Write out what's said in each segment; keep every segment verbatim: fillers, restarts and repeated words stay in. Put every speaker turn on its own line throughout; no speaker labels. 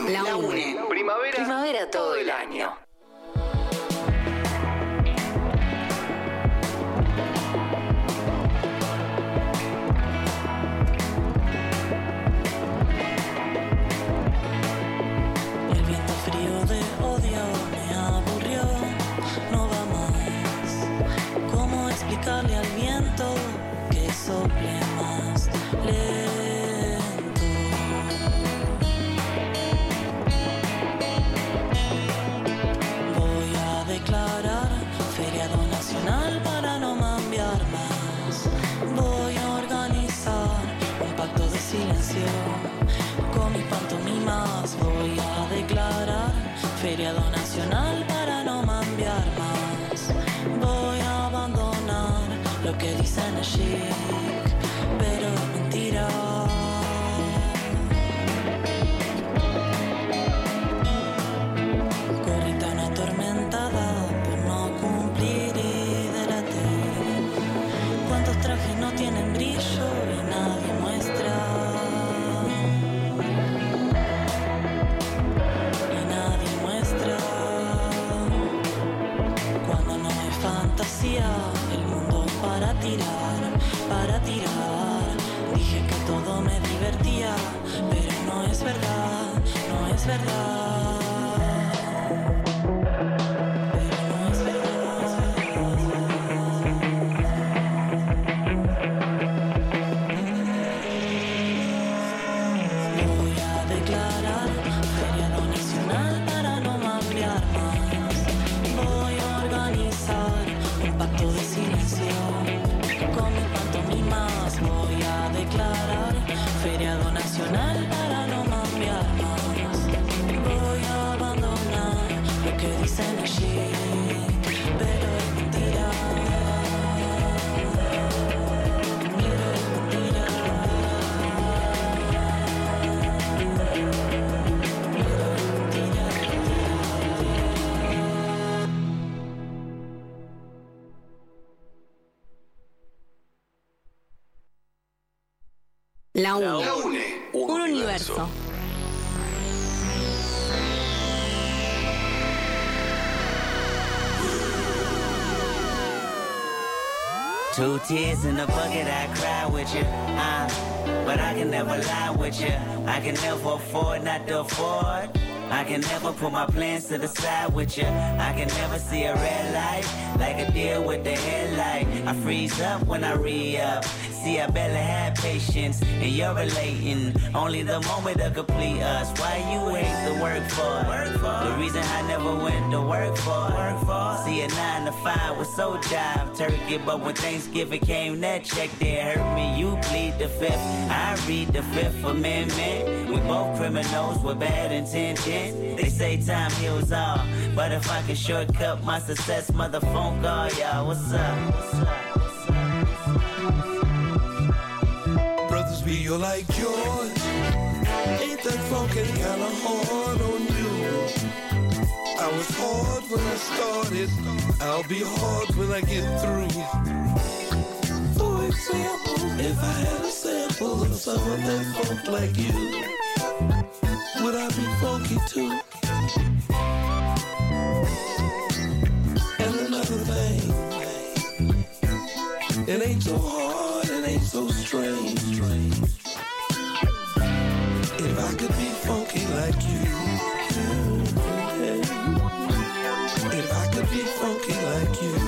La UNE.
Primavera.
Primavera todo el año.
El viento frío de odio me aburrió, no va más. ¿Cómo explicarle al viento que sople más lento? Voy a declarar feriado nacional para no mambiar más. Voy a organizar un pacto de silencio con mis pantomimas. Voy a declarar feriado nacional para no mambiar más. Voy a abandonar lo que dicen es chic, pero es mentira. Gorrita una atormentada por no cumplir y delatar. ¿Cuántos trajes no tienen brillo y nadie muestra? Y nadie muestra. Cuando no hay fantasía, el mundo para tirar, para tirar. Dije que todo me divertía, pero no es verdad, no es verdad. Pero no es verdad. Voy a declarar feriado nacional para no mambiar más. Voy a organizar un pacto de silencio con mis pantomimas. Voy a declarar feriado nacional para no mambiar más. Voy a abandonar lo que dicen es chic, pero es mentira. Pero es mentira. Pero es mentira.
La
La
UNE.
UNE.
Un universo.
Two tears in a bucket, I cry with you. Uh, but I can never lie with you. I can never afford not to afford. I can never put my plans to the side with you. I can never see a red light like a deer with the headlight. I freeze up when I re-up. See, I barely had patience, and you're relating. Only the moment to complete us. Why you hate the work for? Work for. The reason I never went to work for. Work for. See, a nine to five was so jive turkey, but when Thanksgiving came, that check there hurt me. You plead the fifth, I read the Fifth Amendment. We both criminals with bad intention. They say time heals all, but if I can shortcut my success, mother phone call y'all. What's up? What's up?
Brothers be your like yours. Ain't that funky kinda hard on you? I was hard when I started, I'll be hard when I get through. For example, if I had a sample of some of that funk like you, would I be funky too? And another thing, it ain't so hard, it ain't so strange. If I could be funky like you, if I could be funky like you,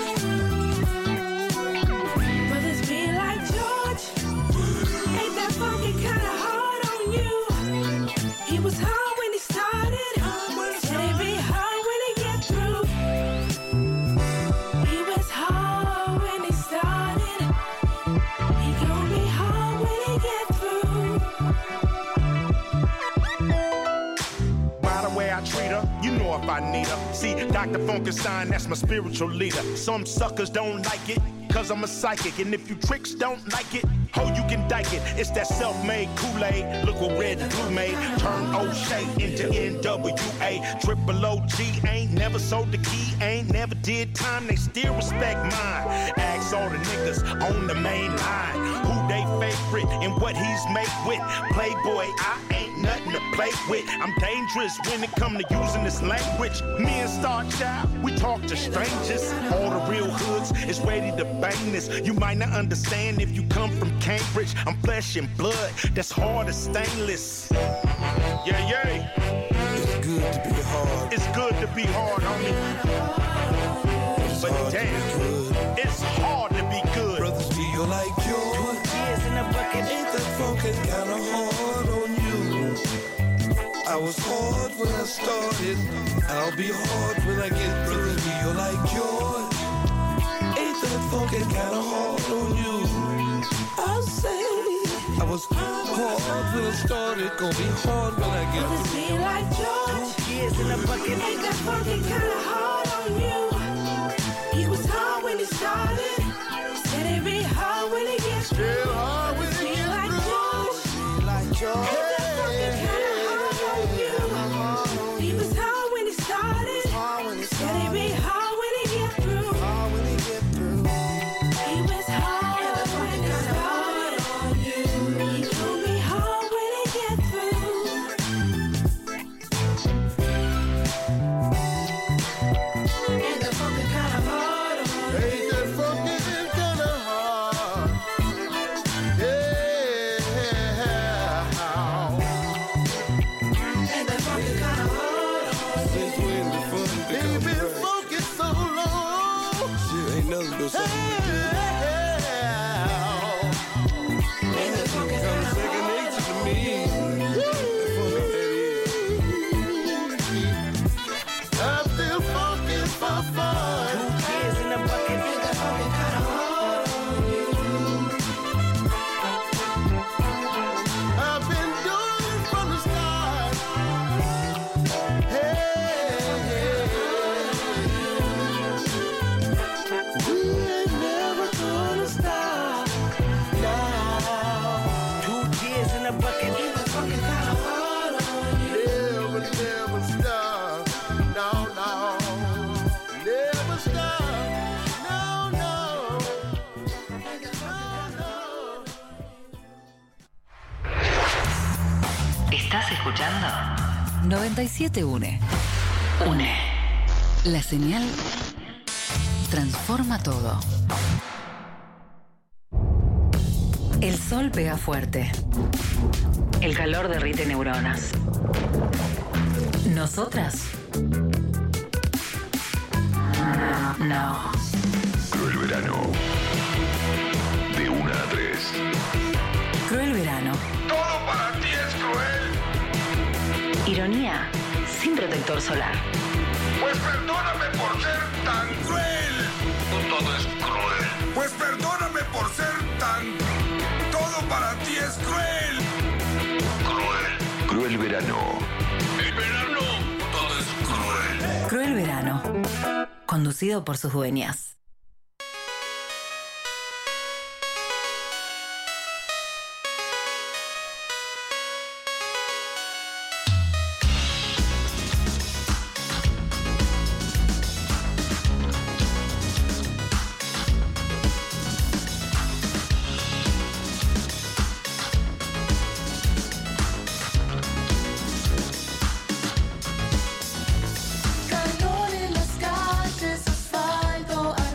Brothers be like George, ain't that funky kinda hard on you? He was hard when he started, said he'd be hard when he get through. He was hard when he started, he gon' be hard when he get through.
By the way I treat her, you know if I need her. See, Doctor Funkenstein, that's my spiritual leader. Some suckers don't like it, cause I'm a psychic. And if you tricks don't like it, ho, you can dike it. It's that self-made Kool-Aid. Look what red and blue made. Turn O'Shea into N W A. Triple O G ain't never sold the key, ain't never did time. They still respect mine. Ask all the niggas on the main line who they favorite and what he's made with. Playboy, I ain't nothing to play with. I'm dangerous when it come to using this language. Me and Star Child, we talk to strangers. All the real hoods is ready to bang this. You might not understand if you come from Cambridge. I'm flesh and blood, that's hard as stainless. Yeah, yeah.
It's good to be hard.
It's good to be hard, homie.
It's
But
hard
damn,
to be good.
it's hard to be good.
Brothers feel like yours.
Tears in a bucket.
Ain't that funkin' kinda hard on you? I was hard when I started. I'll be hard when I get through. Feel like yours. Ain't that funkin' kinda hard on you? I say I was hard when I started. Gonna be hard when I get
Brothers
through.
feel like George.
Tears in a bucket.
Ain't that funky kinda hard on you? He was hard when he started. Said it be hard when he gets through.
Still hard when
Brothers
it
feel
gets
like
through.
George.
Like yours.
Ain't that funky kinda hard on you? He was hard when he started. Said it be hard when he gets through. He was hard when he started on you. He gon' be hard when he gets through. Ain't that funky kinda hard on you?
Ain't that funkin' kinda hard? Yeah.
Ain't that funky kinda hard on you?
Since when the fun become been focused so long. Shit ain't nothing but something we do.
Ain't that funky
Come
kinda
second
hard
nature to me. That fun that is. I'm still funkin' for fun.
Tears in a bucket.
Ain't that funky kinda hard on you?
I've been doing it from the start. Hey, we ain't never gonna stop now.
Two tears in a bucket.
Ain't that funky kinda hard on you?
Never, never stop. No, no. Never stop. No, no. No, no.
¿Estás escuchando?
noventa y siete UNE.
UNE.
La señal transforma todo. El sol pega fuerte.
El calor derrite neuronas.
Nosotras
No.
Cruel verano. De una a tres.
Cruel verano.
Todo para ti es cruel.
Ironía sin protector solar.
Pues perdóname por ser tan cruel. Todo es cruel. Pues perdóname por ser tan... Todo para ti es cruel. Cruel. Cruel verano. El verano. Todo es cruel.
Cruel verano. Conducido por sus dueñas.
Calor en las calles, asfalto,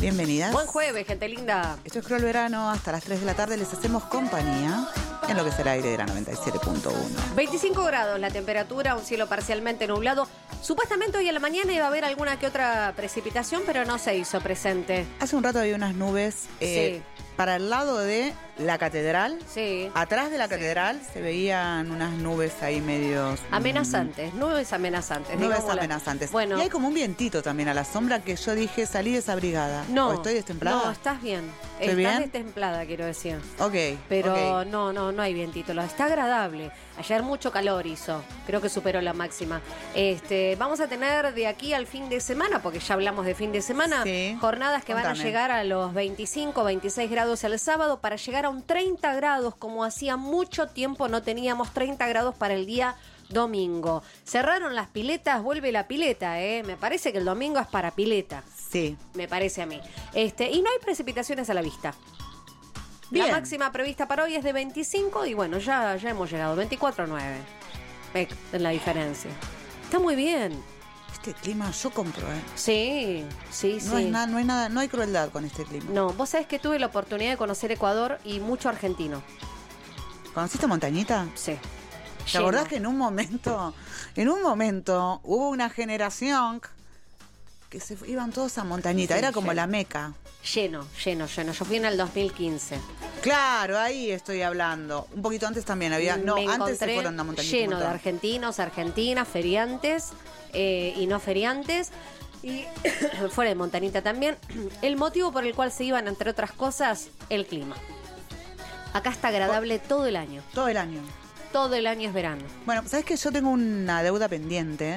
Bienvenidas.
Buen jueves, gente linda.
Esto es Cruel Verano. Hasta las tres de la tarde les hacemos compañía en lo que será aire de la noventa y siete punto uno.
veinticinco grados la temperatura, un cielo parcialmente nublado. Supuestamente hoy en la mañana iba a haber alguna que otra precipitación, pero no se hizo presente.
Hace un rato había unas nubes eh,
Sí.
para el lado de la catedral.
Sí.
Atrás de la catedral se veían unas nubes ahí medios...
Amenazantes, nubes amenazantes.
Nubes
digámosle.
amenazantes.
Bueno.
Y hay como un vientito también a la sombra que yo dije, salí desabrigada.
No.
¿O estoy destemplada?
No, estás bien.
¿Estoy
Estás
bien?
destemplada, quiero decir.
Ok.
Pero
ok.
no, no, no hay vientito. Lo- Está agradable. Ayer mucho calor hizo. Creo que superó la máxima. Este, vamos a tener de aquí al fin de semana, porque ya hablamos de fin de semana,
Sí.
jornadas que van a
Contame.
llegar a los veinticinco, veintiséis grados el sábado para llegar a un treinta grados, como hacía mucho tiempo no teníamos treinta grados para el día domingo. Cerraron las piletas, vuelve la pileta, ¿eh? Me parece que el domingo es para pileta.
Sí.
Me parece a mí. Este, y no hay precipitaciones a la vista.
Bien.
La máxima prevista para hoy es de veinticinco y bueno, ya, ya hemos llegado. veinticuatro nueve. Ve en la diferencia. Está muy bien.
Este clima yo compro, ¿eh?
Sí, sí,
No,
sí.
es nada, no hay nada, no hay crueldad con este clima.
No, vos sabés que tuve la oportunidad de conocer Ecuador y mucho argentino.
¿Conociste Montañita?
Sí.
¿Te acordás que en un momento, en un momento hubo una generación que se fu- iban todos a Montañita?
Sí,
Era como
lleno.
la meca.
Lleno, lleno, lleno. Yo fui en el dos mil quince.
Claro, ahí estoy hablando. Un poquito antes también había. No,
Me
antes se
encontré
fueron a Montañita. un
lleno de
montón.
argentinos, argentinas, feriantes eh, y no feriantes. Y fuera de Montanita también. El motivo por el cual se iban, entre otras cosas, el clima. Acá está agradable todo el año.
Todo el año.
Todo el año es verano.
Bueno, ¿sabes que yo tengo una deuda pendiente,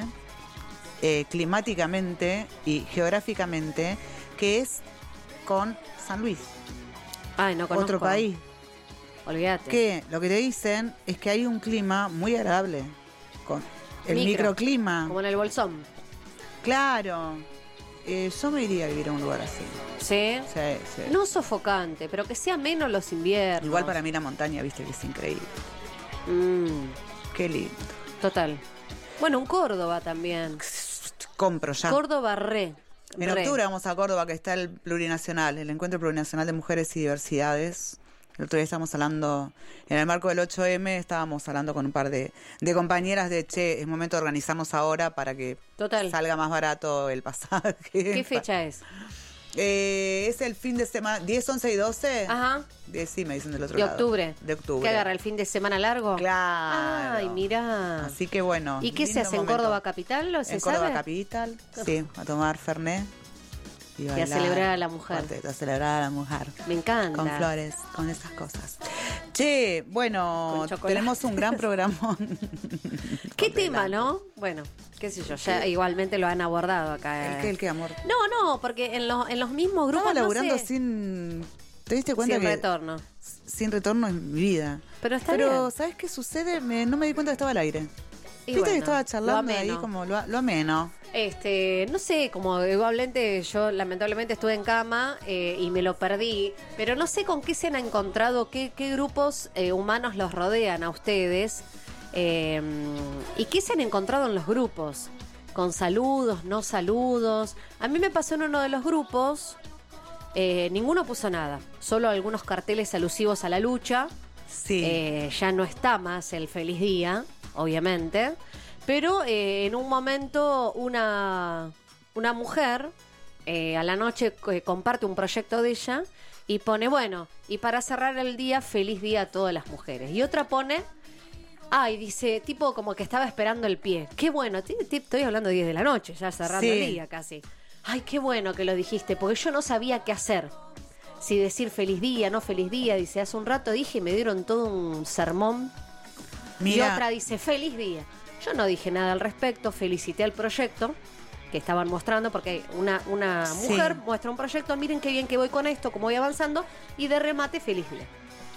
eh, climáticamente y geográficamente, que es con San Luis?
Ay, no conozco.
Otro país.
Olvídate.
Que lo que te dicen es que hay un clima muy agradable. Con el
Micro.
microclima.
Como en el Bolsón.
Claro. Eh, yo me iría a vivir a un lugar así.
¿Sí?
Sí, sí.
No sofocante, pero que sea menos los inviernos.
Igual para mí la montaña, viste, que es increíble.
Mm,
Qué lindo.
total. Bueno, un Córdoba también.
Compro ya.
Córdoba re.
En
re.
octubre vamos a Córdoba, que está el plurinacional, el Encuentro Plurinacional de Mujeres y Diversidades. El otro día estábamos hablando, en el marco del ocho eme, estábamos hablando con un par de, de compañeras de, che, es momento de organizarnos ahora para que
Total.
salga más barato el pasaje.
¿Qué fecha es?
Eh, es el fin de semana, diez, once y doce.
Ajá.
De, sí, me dicen del otro
¿De
lado.
octubre?
De octubre.
¿Qué agarra el fin de semana largo?
Claro.
Ay, mirá.
Así que bueno.
¿Y qué se
lindo
hace en
momento.
Córdoba Capital? ¿Lo se
En Córdoba
sabe?
Capital, sí, a tomar Fernet. Y,
Y a
bailar,
celebrar a la mujer.
fuerte, a celebrar a la mujer.
Me encanta.
Con flores, con esas cosas. Che, bueno,
Con chocolate.
tenemos un gran programa.
¿Qué tema, no? Bueno, qué sé yo, ya igualmente lo han abordado acá.
¿El qué, el qué, amor?
No, no, porque en los, en los mismos grupos.
Estaba laburando
no sé,
sin... ¿Te diste cuenta
sin
que
retorno.
sin retorno en mi vida?
Pero está
Pero,
bien.
¿sabes qué sucede? Me- no me di cuenta que estaba al aire.
Y
Viste
bueno,
que estaba
lo
charlando ahí
ameno.
como lo, lo ameno.
Este, no sé, como igualmente yo lamentablemente estuve en cama eh, y me lo perdí, pero no sé con qué se han encontrado, qué, qué grupos eh, humanos los rodean a ustedes eh, y qué se han encontrado en los grupos, con saludos, no saludos. A mí me pasó en uno de los grupos, eh, ninguno puso nada, solo algunos carteles alusivos a la lucha.
Sí.
Eh, ya no está más el feliz día, obviamente. Pero eh, en un momento una, una mujer eh, a la noche eh, comparte un proyecto de ella y pone, bueno, y para cerrar el día, feliz día a todas las mujeres. Y otra pone, ay, dice, tipo como que estaba esperando el pie. Qué bueno, t- t- estoy hablando de diez de la noche, ya cerrando
Sí.
el día casi. Ay, qué bueno que lo dijiste, porque yo no sabía qué hacer. Si decir feliz día, no feliz día. Dice, hace un rato dije y me dieron todo un sermón. Y
Mira,
otra dice, feliz día. Yo no dije nada al respecto, felicité al proyecto que estaban mostrando, porque una, una
Sí.
mujer muestra un proyecto, miren qué bien que voy con esto, cómo voy avanzando, y de remate, feliz día.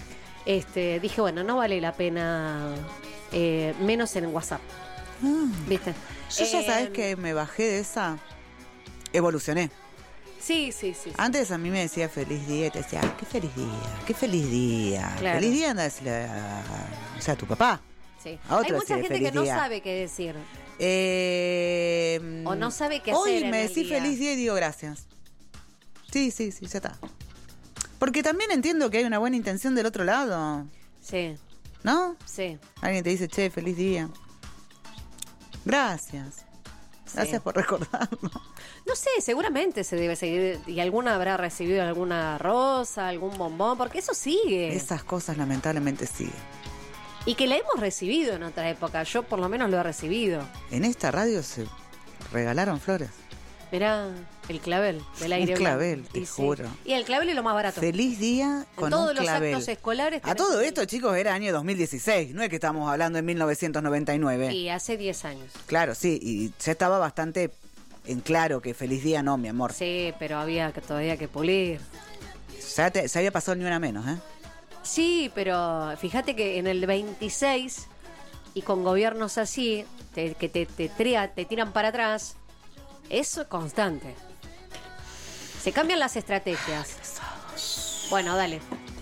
Este, dije, bueno, no vale la pena, eh, menos en WhatsApp. ¿Viste?
yo ya
Eh,
sabes que me bajé de esa. Evolucioné.
Sí, sí, sí. sí.
Antes a mí me decía feliz día y te decía, ay, qué feliz día, qué feliz día.
Claro.
Feliz día anda a decirle a, o sea, a tu papá.
Sí.
A otro
Hay mucha
decirle
gente
feliz
que no
día.
sabe qué decir.
Eh,
O no sabe qué
hoy
hacer en
me
el
decís
día.
feliz día y digo gracias. Sí, sí, sí, ya está. Porque también entiendo que hay una buena intención del otro lado.
Sí.
¿No?
Sí.
Alguien te dice, che, feliz día. Gracias. Gracias
Sí.
por recordarlo.
No sé, seguramente se debe seguir. Y alguna habrá recibido alguna rosa, algún bombón, porque eso sigue.
Esas cosas lamentablemente siguen.
Y que la hemos recibido en otra época. Yo por lo menos lo he recibido.
En esta radio se regalaron flores.
Mirá, el clavel del aire.
Un clavel,
blanco.
te
Y sí.
juro.
Y el clavel es lo más barato.
Feliz día con
en todos
un
los
clavel.
actos escolares.
A todo esto, chicos, era año dos mil dieciséis. No es que estamos hablando en mil novecientos noventa y nueve.
Y hace diez años.
Claro, sí. Y ya estaba bastante en claro que feliz día no, mi amor.
Sí, pero había que todavía que pulir.
Ya te- se había pasado ni una menos, ¿eh?
Sí, pero fíjate que en el veintiséis y con gobiernos así, te- que te, te, tria- te tiran para atrás, eso es constante. Se cambian las estrategias. Bueno, dale.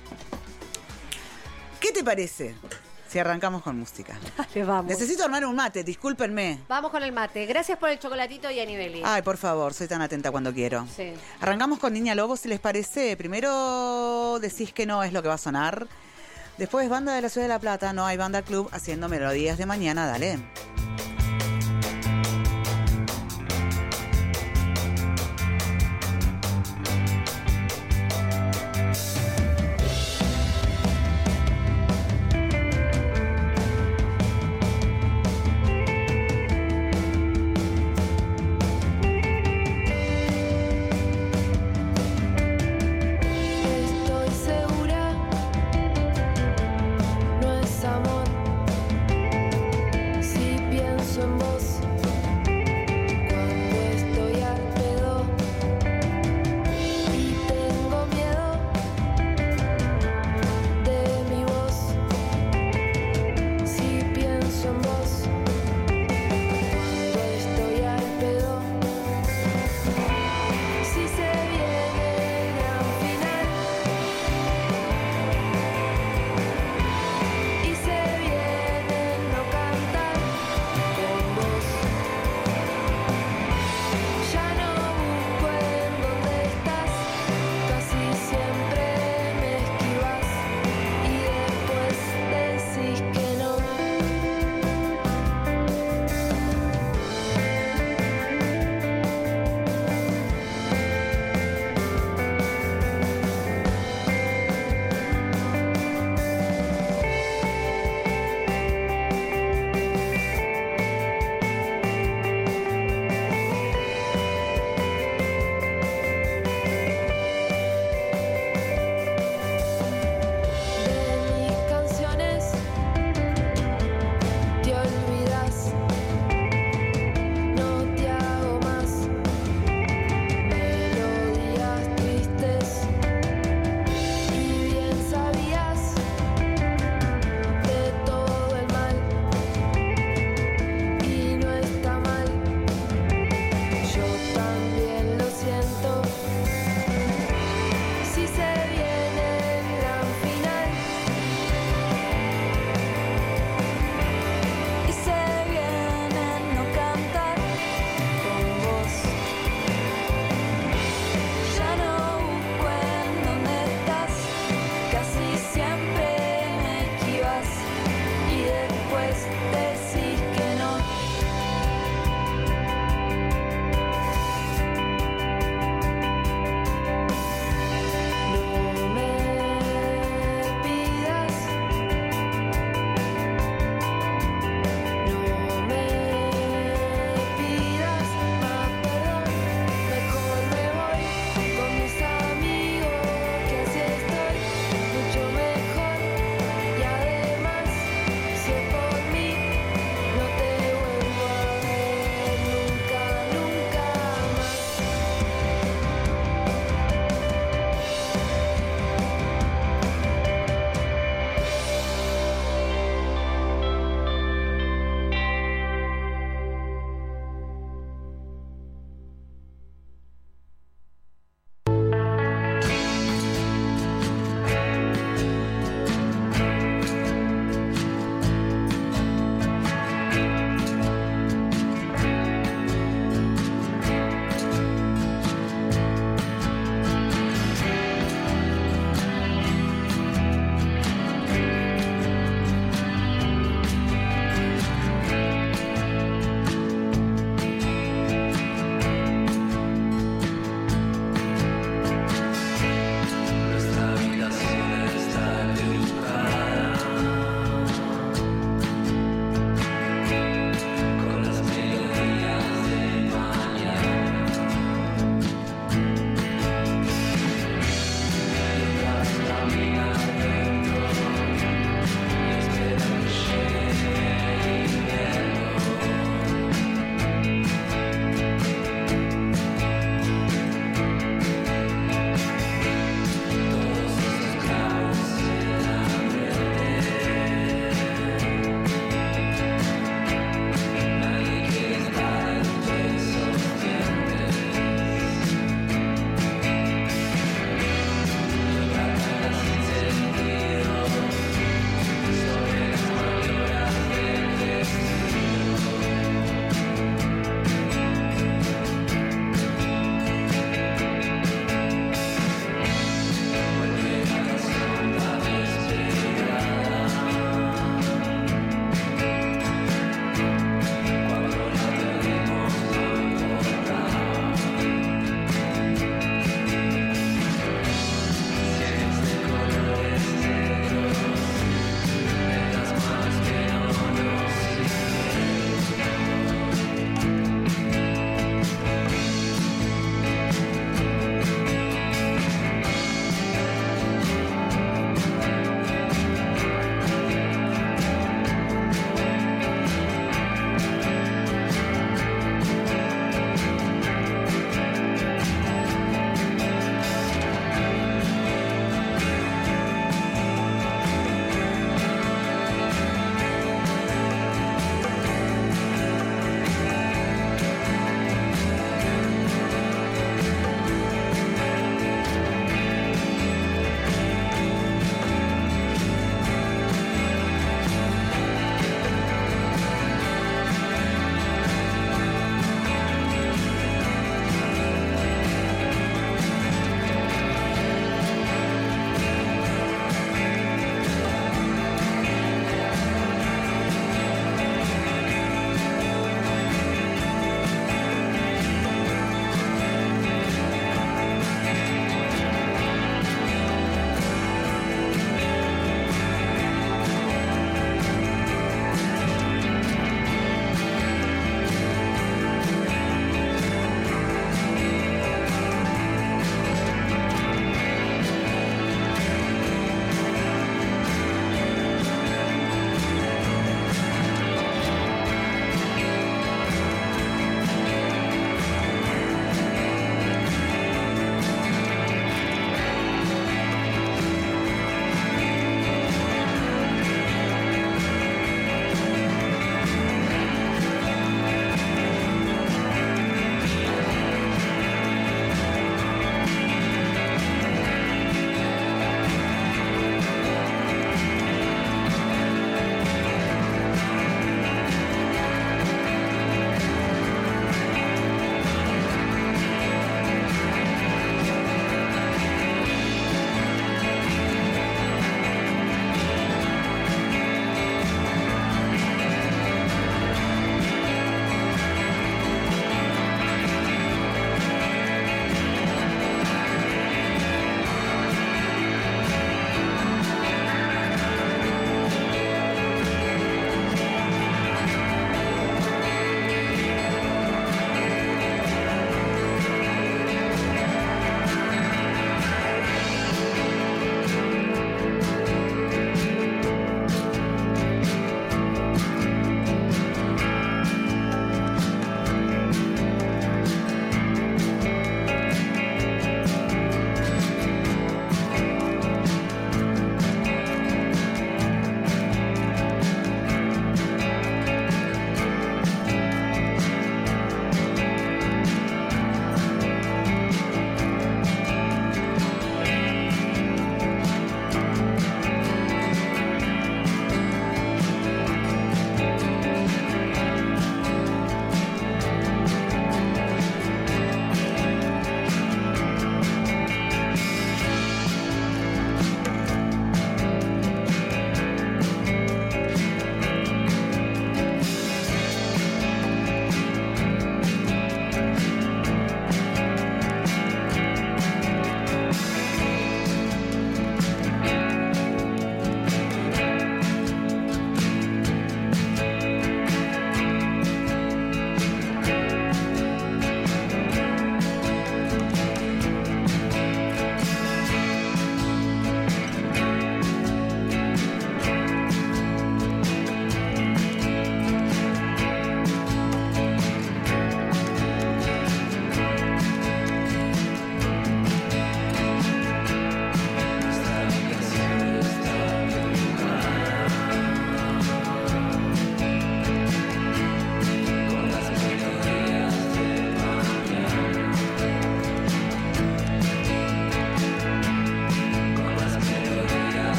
¿Qué te parece si arrancamos con música?
Dale, vamos.
Necesito armar un mate, discúlpenme.
Vamos con el mate. Gracias por el chocolatito y Anibeli.
Ay, por favor, soy tan atenta cuando quiero.
Sí.
Arrancamos con Niña Lobo, si les parece. Primero decís que no es lo que va a sonar. Después Banda de la Ciudad de La Plata, No Hay Banda Club, haciendo melodías de mañana, dale.
Estoy segura, no es amor. Si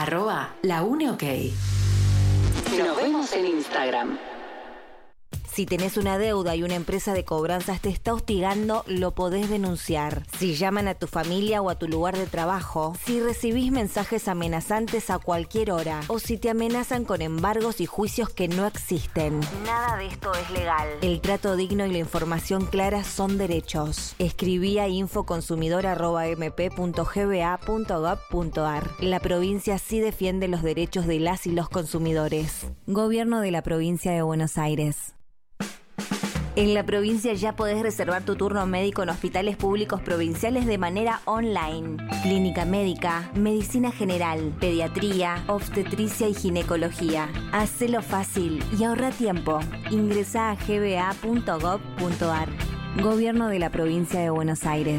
Arroba la une ok.
Nos vemos en Instagram.
Si tenés una deuda y una empresa de cobranzas te está hostigando, lo podés denunciar. Si llaman a tu familia o a tu lugar de trabajo, si recibís mensajes amenazantes a cualquier hora, o si te amenazan con embargos y juicios que no existen. Nada de esto es legal. El trato digno y la información clara son derechos. Escribí a infoconsumidor arroba m p punto g b a punto gob punto a r. La provincia sí defiende los derechos de las y los consumidores. Gobierno de la Provincia de Buenos Aires. En la provincia ya podés reservar tu turno médico en hospitales públicos provinciales de manera online. Clínica médica, medicina general, pediatría, obstetricia y ginecología. Hacelo fácil y ahorra tiempo. Ingresá a g b a punto gob punto a r. Gobierno de la Provincia de Buenos Aires.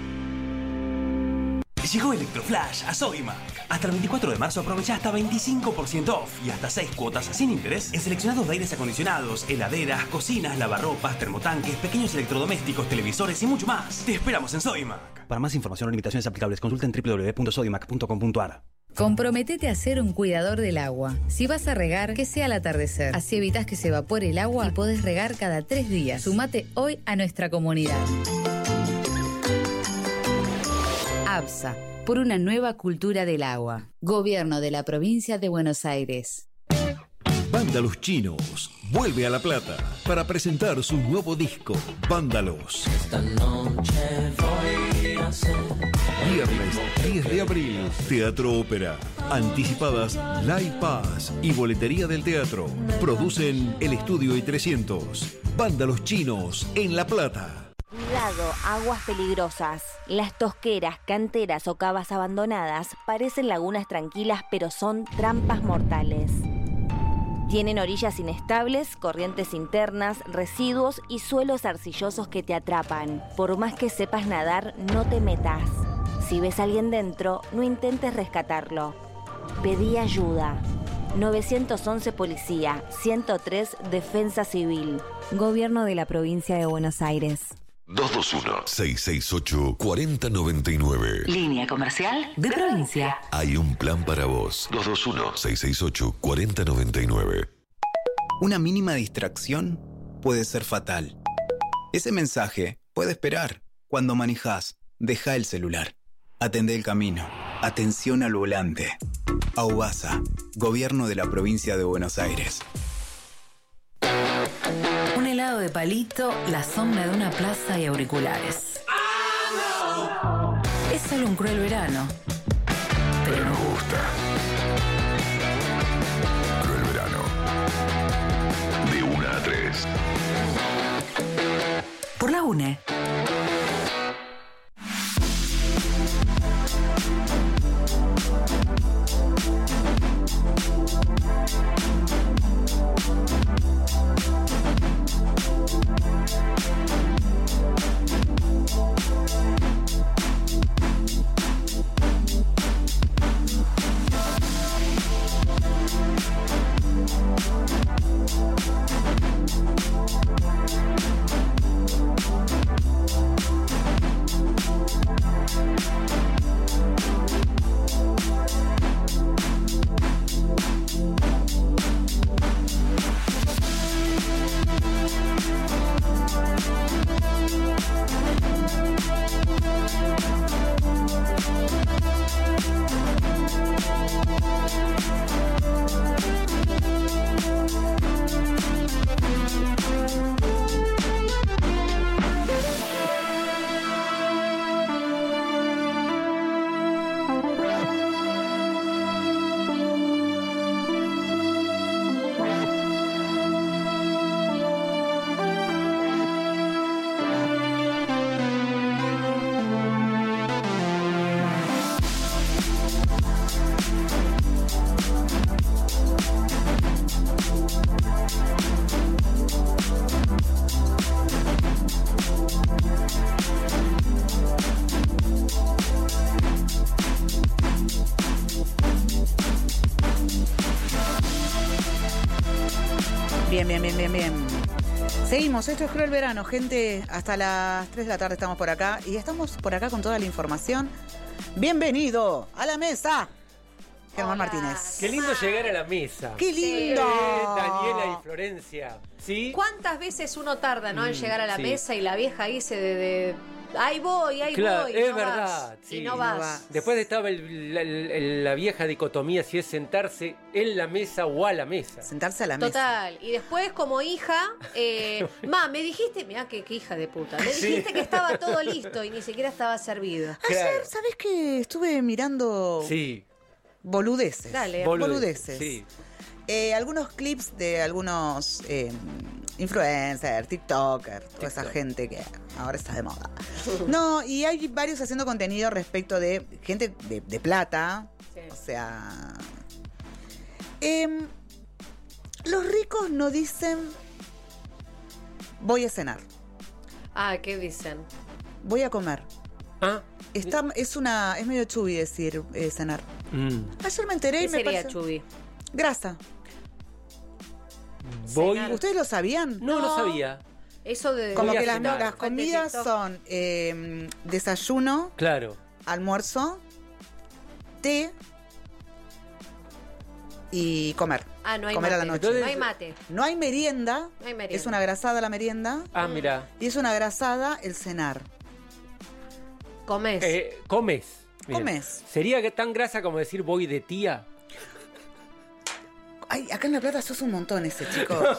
Llegó Electroflash a Sodimac. Hasta el veinticuatro de marzo aprovecha hasta veinticinco por ciento off y hasta seis cuotas sin interés en seleccionados de aires acondicionados, heladeras, cocinas, lavarropas, termotanques, pequeños electrodomésticos, televisores y mucho más. Te esperamos en Sodimac. Para más información o limitaciones aplicables, consulta en w w w punto sodimac punto com punto a r.
Comprometete a ser un cuidador del agua. Si vas a regar, que sea al atardecer. Así evitas que se evapore el agua y podés regar cada tres días. Sumate hoy a nuestra comunidad. ABSA, por una nueva cultura del agua. Gobierno de la Provincia de Buenos Aires.
Vándalos Chinos vuelve a La Plata para presentar su nuevo disco, Vándalos.
Esta noche voy a hacer
Viernes diez de abril, Teatro Ópera. Anticipadas Live Pass y Boletería del Teatro. Producen El Estudio y trescientos. Vándalos Chinos en La Plata.
Cuidado, aguas peligrosas. Las tosqueras, canteras o cavas abandonadas parecen lagunas tranquilas, pero son trampas mortales. Tienen orillas inestables, corrientes internas, residuos y suelos arcillosos que te atrapan. Por más que sepas nadar, no te metas. Si ves a alguien dentro, no intentes rescatarlo. Pedí ayuda. nueve once Policía, ciento tres Defensa Civil. Gobierno de la Provincia de Buenos Aires.
dos dos uno, seis seis ocho, cuatro cero nueve nueve.
Línea comercial de provincia.
Hay un plan para vos. dos dos uno, seis seis ocho, cuatro cero nueve nueve.
Una mínima distracción puede ser fatal. Ese mensaje puede esperar. Cuando manejás, deja el celular. Atendé el camino. Atención al volante. AUBASA, Gobierno de la Provincia de Buenos Aires.
Un helado de palito, la sombra de una plaza y auriculares. Es solo un cruel verano, pero nos gusta.
Cruel verano. De una a tres.
Por la UNE.
Bien, bien, bien, bien, bien. Seguimos, esto es Cruel Verano, gente. Hasta las tres de la tarde estamos por acá y estamos por acá con toda la información. Bienvenido a la mesa. Germán Martínez.
Qué lindo llegar a la mesa.
¡Qué lindo!
Eh, Daniela y Florencia. ¿Sí?
¿Cuántas veces uno tarda, no, en
Mm,
llegar a la
sí.
mesa y la vieja ahí se de, de ahí voy, ahí
Claro,
voy? y
es
no
verdad.
vas,
sí.
Y no vas.
Después estaba el- la, el- la vieja dicotomía si es sentarse en la mesa o a la mesa.
Sentarse a la
Total. Y después, como hija, eh, ma, me dijiste, mirá qué, qué hija de puta. Me
Sí.
dijiste que estaba todo listo y ni siquiera estaba servido.
Ayer, ¿sabés qué? Estuve mirando
Sí.
boludeces.
Dale.
Boludeces.
Sí.
Eh, algunos clips de algunos eh, influencers, TikTokers, toda esa gente que ahora está de moda. No, y hay varios haciendo contenido respecto de gente de, de plata.
Sí.
O sea. em, los ricos no dicen voy a cenar,
Ah, ¿qué dicen?
voy a comer.
Ah.
Está, es una, es medio chubi decir eh, cenar.
Mm.
Ayer me enteré y
¿Qué
me
sería
parece-
chubi?
Grasa.
Voy.
Cenar.
¿Ustedes lo sabían?
No, no sabía.
Eso de...
Como
Voy a
que las,
cenar.
las comidas
TikTok.
son eh, desayuno,
Claro.
almuerzo, té y comer.
Ah, no hay
comer
mate.
a la noche.
No hay mate.
No hay merienda.
No hay merienda.
Es una grasada la merienda.
Ah, mira.
Y es una grasada el cenar.
Comés.
Eh, comes. Bien.
Comes.
¿Sería que tan grasa como decir voy de tía?
Ay, acá en La Plata sos un montón ese, chicos.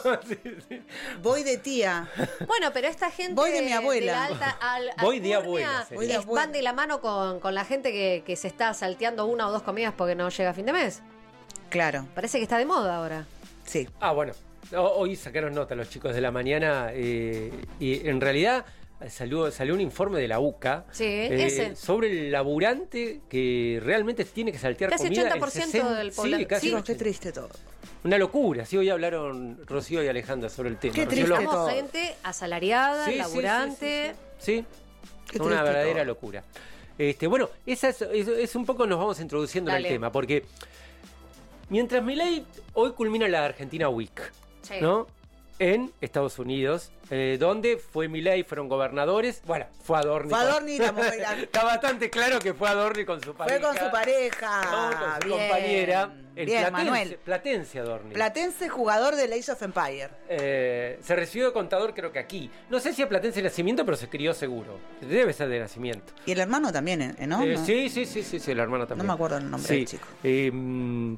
Voy de tía.
Bueno, pero esta gente
Voy de mi abuela.
la alta al-
Voy de
alcurnia
abuela, sería.
Voy de
es-
abuela.
van de la mano con, con la gente que, que se está salteando una o dos comidas porque no llega a fin de mes.
Claro,
Parece que está de moda ahora.
sí.
Ah, bueno. Ho- Hoy sacaron nota los chicos de la mañana eh, y en realidad salió, salió un informe de la U C A
Sí,
eh,
ese.
sobre el laburante que realmente tiene que saltear
Casi
comida.
ochenta por
el
ciento
sesenta
del
Sí,
poblado.
casi
Sí.
Chicos, qué triste todo.
una locura. Sí, hoy hablaron Rocío y Alejandra sobre el tema.
Qué
Rocío
triste
lo-
todo.
Somos gente asalariada,
Sí, sí,
laburante.
Sí, sí,
Qué
una
triste
verdadera
todo.
locura. Este, bueno, esa es, es- es un poco nos vamos introduciendo en
Dale.
el tema, porque mientras Milei hoy culmina la Argentina Week,
Sí.
¿no? En Estados Unidos, eh, donde fue Milei, fueron gobernadores, bueno, fue Adorni.
Fue
con-
Adorni, la mujer-
Está bastante claro que fue Adorni con su pareja.
Fue con su pareja.
¿no? Con su
Bien.
compañera. El
Bien,
platense,
Manuel.
Platense Adorni.
Platense, jugador del Age of Empire.
Eh, se recibió de contador creo que aquí. No sé si es platense de nacimiento, pero se crió seguro. Debe ser de nacimiento.
Y el hermano también, ¿eh? ¿no?
Eh,
¿No?
Sí, sí, sí, sí, sí, la hermana también.
No me acuerdo el nombre
Sí.
del chico.
Eh,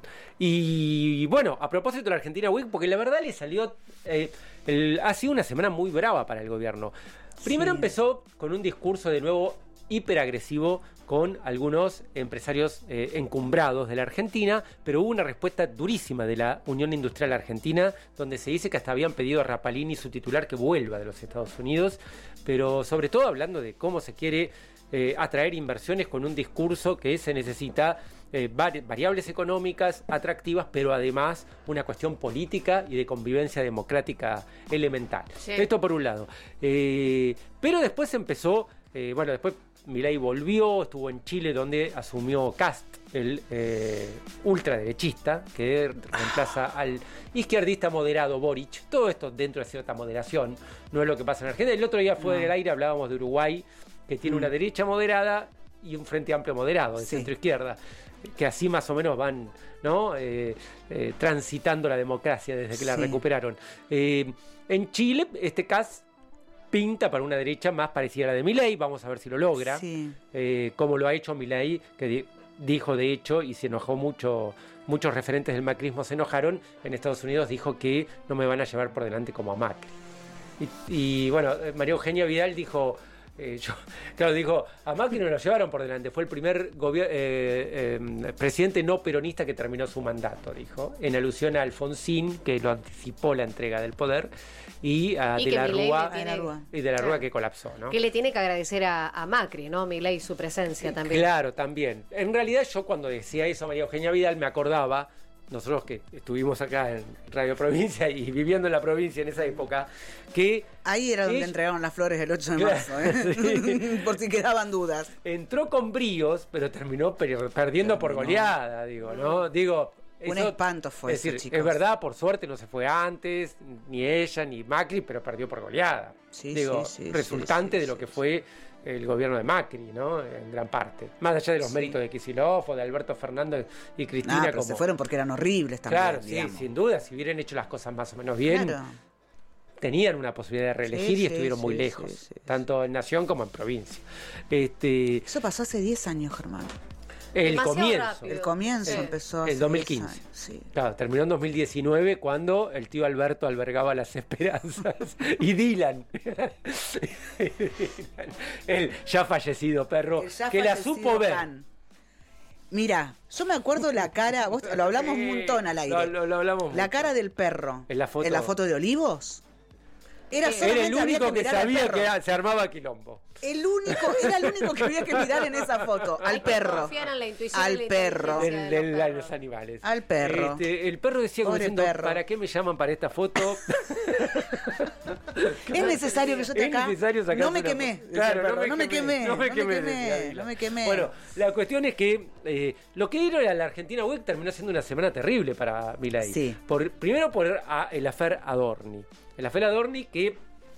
y bueno, a propósito de la Argentina Week, porque la verdad le salió... eh, el- ha sido una semana muy brava para el gobierno. Primero
Sí.
empezó con un discurso de nuevo hiperagresivo con algunos empresarios eh, encumbrados de la Argentina, pero hubo una respuesta durísima de la Unión Industrial Argentina, donde se dice que hasta habían pedido a Rapalini, su titular, que vuelva de los Estados Unidos, pero sobre todo hablando de cómo se quiere eh, atraer inversiones con un discurso que se necesita eh, vari- variables económicas atractivas, pero además una cuestión política y de convivencia democrática elemental.
Sí.
Esto por un lado. Eh, pero después empezó, eh, bueno, después Milei volvió, estuvo en Chile donde asumió Cast, el eh, ultraderechista, que reemplaza al izquierdista moderado Boric. Todo esto dentro de cierta moderación, no es lo que pasa en Argentina. El otro día fue
No.
del aire, hablábamos de Uruguay, que tiene
Mm.
una derecha moderada y un frente amplio moderado, de
Sí.
centro-izquierda, que así más o menos van, ¿no? Eh, eh, transitando la democracia desde que la
Sí.
recuperaron. Eh, en Chile, este Cast pinta para una derecha más parecida a la de Milei, vamos a ver si lo logra,
Sí.
eh, como lo ha hecho Milei, que di- dijo de hecho, y se enojó mucho, muchos referentes del macrismo se enojaron, en Estados Unidos dijo que no me van a llevar por delante como a Macri. Y, y, bueno, eh, María Eugenia Vidal dijo, eh, yo, claro, dijo, a Macri no lo llevaron por delante, fue el primer gobier- eh, eh, presidente no peronista que terminó su mandato, dijo, en alusión a Alfonsín, que lo anticipó la entrega del poder, y a
Y
De
que
la
Milei
Rúa,
le tiene-
De la Rúa.
y de la Rúa
Claro.
que colapsó, ¿no?
Que le tiene que agradecer a, a Macri, ¿no? Milei su presencia también.
Claro, también. En realidad yo cuando decía eso a María Eugenia Vidal me acordaba, nosotros que estuvimos acá en Radio Provincia y viviendo en la provincia en esa época, que
Ahí era donde
ella
entregaron las flores el ocho de
Claro,
marzo, ¿eh?
sí.
Por si quedaban dudas.
entró con bríos, pero terminó per- perdiendo por
Terminó.
goleada, digo, ¿no? Digo...
Un
eso-
espanto fue
es
eso,
decir,
chicos.
es verdad, por suerte no se fue antes, ni ella, ni Macri, pero perdió por goleada.
Sí,
Digo,
sí, sí,
resultante
sí,
de lo
sí,
que
sí.
fue el gobierno de Macri, ¿no? En gran parte. Más allá de los
Sí.
méritos de Kicillof o de Alberto Fernández y Cristina.
Ah, pero
como...
se fueron porque eran horribles también.
Claro, sí,
digamos.
sin duda, si hubieran hecho las cosas más o menos bien,
Claro.
tenían una posibilidad de reelegir
Sí,
y
sí,
estuvieron muy
sí,
lejos,
sí, sí,
tanto en nación como en provincia. Este,
Eso pasó hace diez años, Germán.
el
Demasiado
comienzo.
rápido.
El comienzo
Sí.
empezó hace
El dos mil
diez
quince.
años, sí.
Claro, terminó en dos mil diecinueve cuando el tío Alberto albergaba las esperanzas. Y Dylan, el ya fallecido perro,
El ya
que la
fallecido
supo ver.
Can. Mira, yo me acuerdo la cara, vos lo hablamos un montón al aire.
Lo, lo- lo hablamos
La
mucho.
cara del perro.
En la foto.
En la foto de Olivos. Era,
Era
solamente
el
había
único que,
mirar al
sabía
perro.
que era- se armaba quilombo.
El único, era el único que había que mirar en esa foto.
Hay
Al
que
perro.
confiar en la intuición y
Al
la
perro.
inteligencia
Del,
de
del-
los
de
perros.
los animales.
Al perro.
Este, el perro decía como
Pobre
diciendo,
perro.
¿para qué me llaman para esta foto?
Es necesario que yo esté
Es
acá.
necesario sacarse
No me
una
quemé.
foto.
decía
Claro,
el perro,
no me
no me
quemé,
quemé.
no me
No me
quemé, decía
quemé.
Dylan.
No me quemé.
Bueno, la cuestión es que eh, lo que era la Argentina Week terminó siendo una semana terrible para Milei.
Sí.
Por, primero por a- el afer Adorni. El afer Adorni que,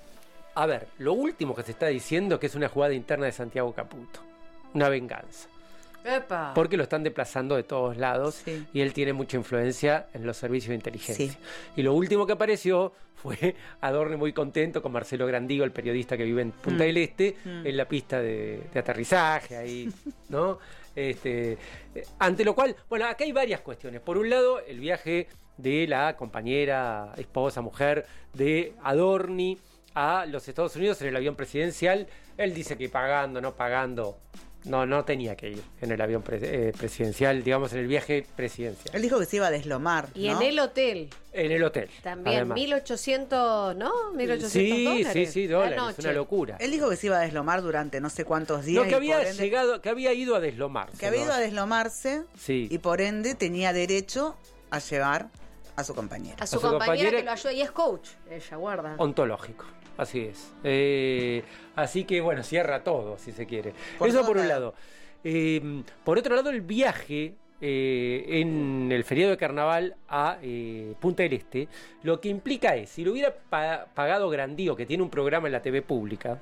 a ver, lo último que se está diciendo que es una jugada interna de Santiago Caputo. Una venganza.
Epa.
Porque lo están desplazando de todos lados
Sí.
y él tiene mucha influencia en los servicios de inteligencia.
Sí.
Y lo último que apareció fue Adorni muy contento con Marcelo Grandigo, el periodista que vive en Punta
Mm.
del Este,
Mm.
en la pista de, de aterrizaje ahí, ¿no? Este, eh, ante lo cual, bueno, acá hay varias cuestiones. Por un lado, el viaje de la compañera, esposa, mujer de Adorni a los Estados Unidos en el avión presidencial. Él dice que pagando, no pagando, no, no tenía que ir en el avión pre- eh, presidencial, digamos, en el viaje presidencial.
Él dijo que se iba a deslomar.
Y
¿no?
en el hotel
En el hotel.
también,
además.
mil ochocientos, ¿no? mil ochocientos
Sí,
dólares.
sí, sí,
la
dólares,
noche.
una locura.
Él dijo que se iba a deslomar durante no sé cuántos días.
No, que
y
había
por ende-
llegado, que había ido a deslomarse.
que había
¿no?
ido a deslomarse
Sí.
y por ende tenía derecho a llevar a su compañera.
A su,
A su
compañera,
compañera-
que lo ayuda y es coach. Ella guarda.
Ontológico, así es. Eh, así que bueno, cierra todo, si se quiere.
Por
Eso
todo
por un
lado.
lado. Eh, por otro lado, el viaje eh, en el feriado de carnaval a eh, Punta del Este, lo que implica es, si lo hubiera pa- pagado Grandío, que tiene un programa en la T V pública,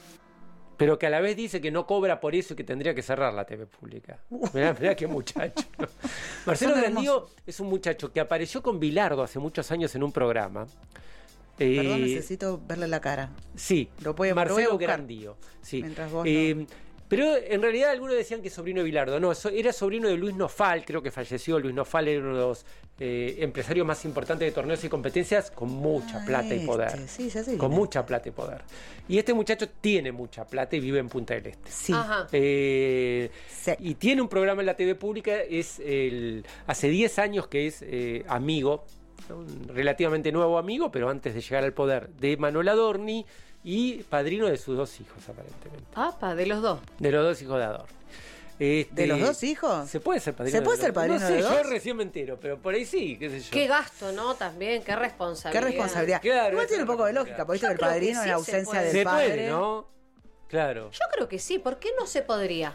pero que a la vez dice que no cobra por eso y que tendría que cerrar la T V pública. Mirá, mirá qué muchacho. Marcelo
Son
Grandío
hermosos.
es un muchacho que apareció con Bilardo hace muchos años en un programa. Eh,
Perdón, necesito verle la cara.
Sí,
Lo voy a- lo voy a
Marcelo
buscar.
Grandío. Sí.
Mientras vos
Eh, Pero en realidad algunos decían que es sobrino de Bilardo. No, so- era sobrino de Luis Nofal, creo que falleció. Luis Nofal era uno de los eh, empresarios más importantes de torneos y competencias con mucha
Ah,
plata y
este,
poder.
sí, ya sé
Con
quién es.
mucha plata y poder. Y este muchacho tiene mucha plata y vive en Punta del Este.
Sí.
Ajá.
Eh,
Sí.
Y tiene un programa en la T V pública, es el hace diez años que es eh, amigo, un relativamente nuevo amigo, pero antes de llegar al poder, de Manuel Adorni y padrino de sus dos hijos, aparentemente.
Apa, de los dos.
De los dos hijos de Adorni. Este,
¿De los dos hijos?
¿Se puede ser padrino
¿Se
de
puede
los
ser
dos?
padrino
No sé,
de
yo
dos?
recién me entero, pero por ahí sí, qué sé yo.
Qué gasto, ¿no? También, qué
Qué
responsabilidad.
responsabilidad.
Claro,
Igual
esa
tiene un poco de
responsabilidad.
lógica, porque viste
Yo
que el
creo que
padrino
sí
en
se
ausencia
puede.
del
Se
padre.
puede, ¿no? Claro.
Yo creo que sí, ¿por qué no se podría?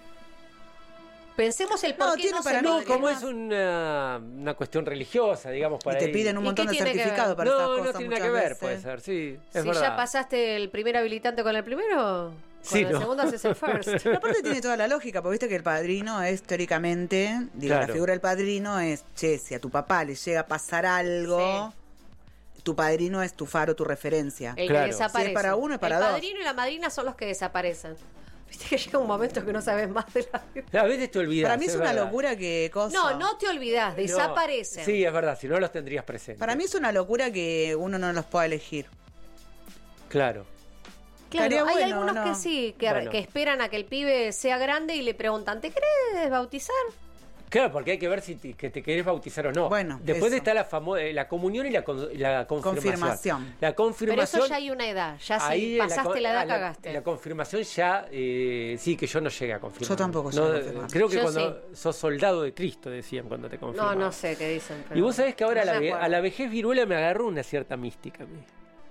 Pensemos el por
No,
qué
tiene
no
para
se
mí-
No,
podría.
como es una, una cuestión religiosa, digamos,
Y
por
te
ahí.
piden un
¿Y
montón
qué
de
tiene que ver?
certificados para
no,
estas
no
cosas
tiene nada que
muchas
ver,
veces.
puede ser, sí, es
Si
verdad.
ya pasaste el primer habilitante con el primero, con
Sí,
el
¿no?
segundo haces el first.
Pero aparte tiene toda la lógica, porque viste que el padrino es teóricamente, digo,
Claro.
la figura del padrino es, che, si a tu papá le llega a pasar algo, tu padrino es tu faro, tu referencia.
El
Claro.
que desaparece.
Si es para uno, es para
el
dos.
padrino y la madrina son los que desaparecen. Viste que llega un momento que no sabes más de la vida.
A veces te olvidas.
Para mí es una
verdad.
locura que cosa.
No, no te olvidas,
No,
desaparecen.
Sí, es verdad, si no los tendrías presentes.
Para mí es una locura que uno no los pueda elegir.
Claro.
Claro,
Estaría
hay
bueno,
algunos
¿no?
que sí, que,
Bueno.
que esperan a que el pibe sea grande y le preguntan, ¿te querés bautizar?
Claro, porque hay que ver si te, que te querés bautizar o no.
Bueno,
Después
eso.
está la famo- eh, la comunión y la, con- la confirmación.
Confirmación.
La
Pero
confirmación.
eso ya hay una edad, ya si
ahí en
pasaste
con-
la edad
ah,
cagaste.
La confirmación ya, eh, sí, que yo no llegué a confirmar.
Yo tampoco
No,
llegué a confirmar.
Creo que
Yo
cuando sos soldado de Cristo, decían cuando te
no,
confirmaban.
no sé qué dicen. pero
Y vos sabés que ahora a
no
la,
me
ve-
acuerdo.
a la vejez viruela me agarró una cierta mística a mí.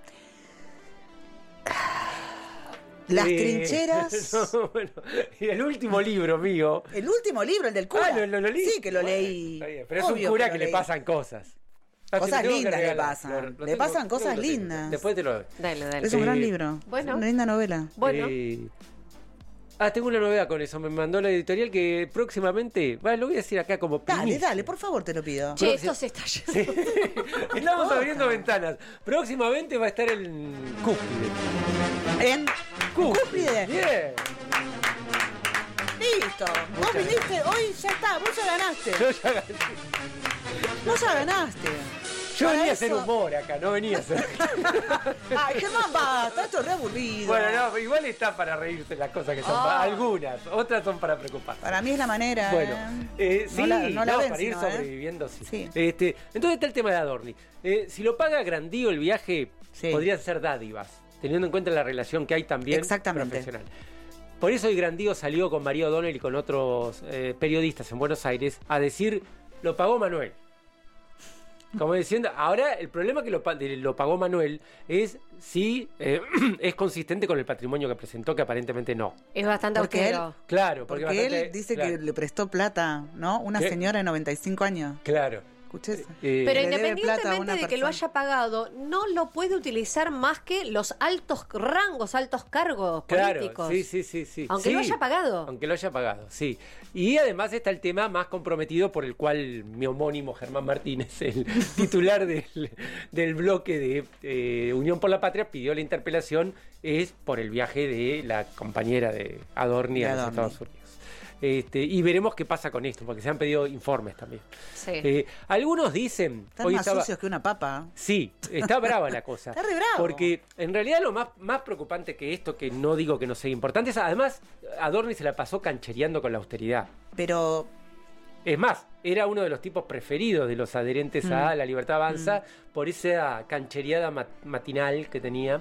Las
Eh,
trincheras.
no, bueno, y el último libro mío.
El último libro, el del cura.
Ah, ¿lo, lo, lo leí?
Sí, que lo
Bueno,
leí.
está bien, pero es
Obvio
un cura
lo
que, le
leí.
pasan cosas. Ah, te
Cosas
lo tengo que
lindas le
regalar.
pasan.
Lo- lo
Le
tengo-
pasan
creo
cosas
que lo tengo.
lindas.
Después te lo doy.
Dale, dale.
Es un gran
Eh,
libro.
Bueno.
Es una linda novela.
Bueno,
Eh, Ah, tengo una novedad con eso. Me mandó la editorial que próximamente. Bueno, lo voy a decir acá como
Dale,
primicia.
dale, por favor, te lo pido.
Che, esto se está yendo.
Estamos abriendo ventanas. Próximamente va a estar en Cúspide.
En Cúspide.
Bien.
Listo. Vos viniste, hoy ya está, vos ya ganaste.
Yo ya gané.
Vos ya ganaste.
Yo
Para
venía a
eso-
hacer humor acá, no venía a hacer.
Ay, Germán, basta, esto es re aburrido.
Bueno, no, igual está para reírse las cosas que son.
Ah.
Algunas, otras son para preocuparse.
Para mí es la manera.
Bueno,
¿eh?
eh, sí,
No la-
no,
no la ven,
para ir
sino, ¿eh?
sobreviviendo, sí.
Sí.
Este, entonces está el tema de Adorni. Eh, si lo paga Grandío el viaje, podrían ser dádivas, teniendo en cuenta la relación que hay también
Exactamente.
profesional. Por eso el Grandío salió con María O'Donnell y con otros eh, periodistas en Buenos Aires a decir, lo pagó Manuel. Como diciendo, ahora el problema que lo, pa- de lo pagó Manuel es si eh, es consistente con el patrimonio que presentó, que aparentemente no.
Es bastante
Porque él-
austero.
Claro, porque,
Porque
bastante-
él dice
claro,
que le prestó plata, ¿no? Una
¿Qué?
señora de noventa y cinco años.
Claro.
Escuché eso.
Eh,
Pero
Le debe plata a
independientemente
una
de que lo
persona.
haya pagado, no lo puede utilizar más que los altos rangos, altos cargos
Claro,
políticos.
sí, sí, sí, sí.
Aunque lo
Sí,
haya pagado.
Aunque lo haya pagado, sí. Y además está el tema más comprometido por el cual mi homónimo Germán Martínez, el titular del, del bloque de eh, Unión por la Patria, pidió la interpelación, es por el viaje de la compañera de Adorni
De
a los
Adorni.
Estados Unidos. Este, y veremos qué pasa con esto, porque se han pedido informes también.
Sí.
Eh, algunos dicen...
Están
hoy
más
estaba-
sucios que una papa.
Sí, está brava la cosa.
Está re bravo.
Porque en realidad lo más, más preocupante que esto, que no digo que no sea importante, es además Adorni se la pasó canchereando con la austeridad.
Pero
Es más, era uno de los tipos preferidos de los adherentes a
Mm.
La Libertad Avanza por esa canchereada mat- matinal que tenía,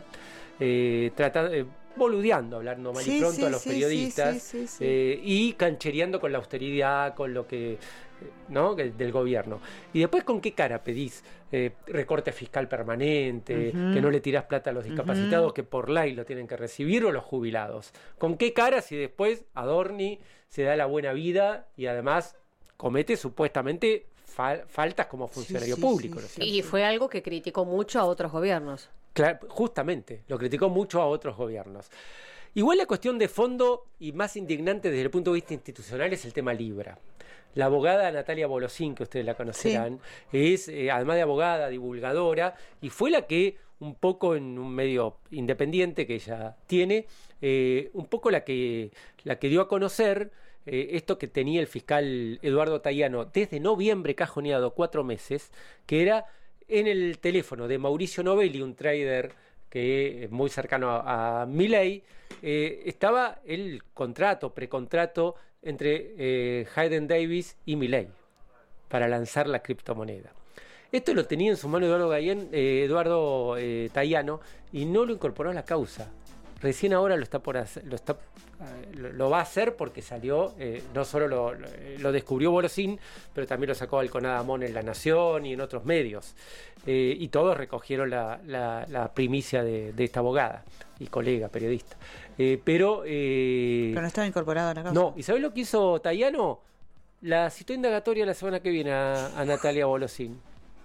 eh, trata- eh, boludeando, hablando mal y
Sí,
pronto
sí,
a los
sí,
periodistas,
sí, sí, sí, sí.
eh, y canchereando con la austeridad, con lo que, eh, ¿no? que- del gobierno. Y después, ¿con qué cara pedís eh, recorte fiscal permanente,
Ujú.
que no le tirás plata a los discapacitados
Ujú.
que por ley lo tienen que recibir, o los jubilados? ¿Con qué cara si después Adorni se da la buena vida y además comete supuestamente fal- faltas como funcionario
sí,
público?
sí,
¿no es
sí.
cierto?
Y fue algo que criticó mucho a otros gobiernos.
Claro, justamente, lo criticó mucho a otros gobiernos. Igual la cuestión de fondo y más indignante desde el punto de vista institucional es el tema Libra. La abogada Natalia Bolosín, que ustedes la conocerán, es, eh, además de abogada, divulgadora, y fue la que, un poco en un medio independiente que ella tiene, eh, un poco la que, la que dio a conocer eh, esto que tenía el fiscal Eduardo Tayano desde noviembre cajoneado, cuatro meses, que era en el teléfono de Mauricio Novelli, un trader que es muy cercano a, a Milei, eh, estaba el contrato, precontrato entre eh, Hayden Davis y Milei para lanzar la criptomoneda. Esto lo tenía en su mano Eduardo, Gallén, eh, Eduardo eh, Tayano, y no lo incorporó a la causa. Recién ahora lo está por hacer, lo, está, eh, lo, lo va a hacer porque salió, eh, no solo lo, lo, lo descubrió Bolosín, pero también lo sacó Alconada Amón en La Nación y en otros medios. Eh, y todos recogieron la, la, la primicia de, de esta abogada y colega, periodista. Eh, pero, eh,
pero no estaba incorporado a la causa.
no, ¿y sabés lo que hizo Tayano? La citó indagatoria la semana que viene a, a Natalia Bolosín.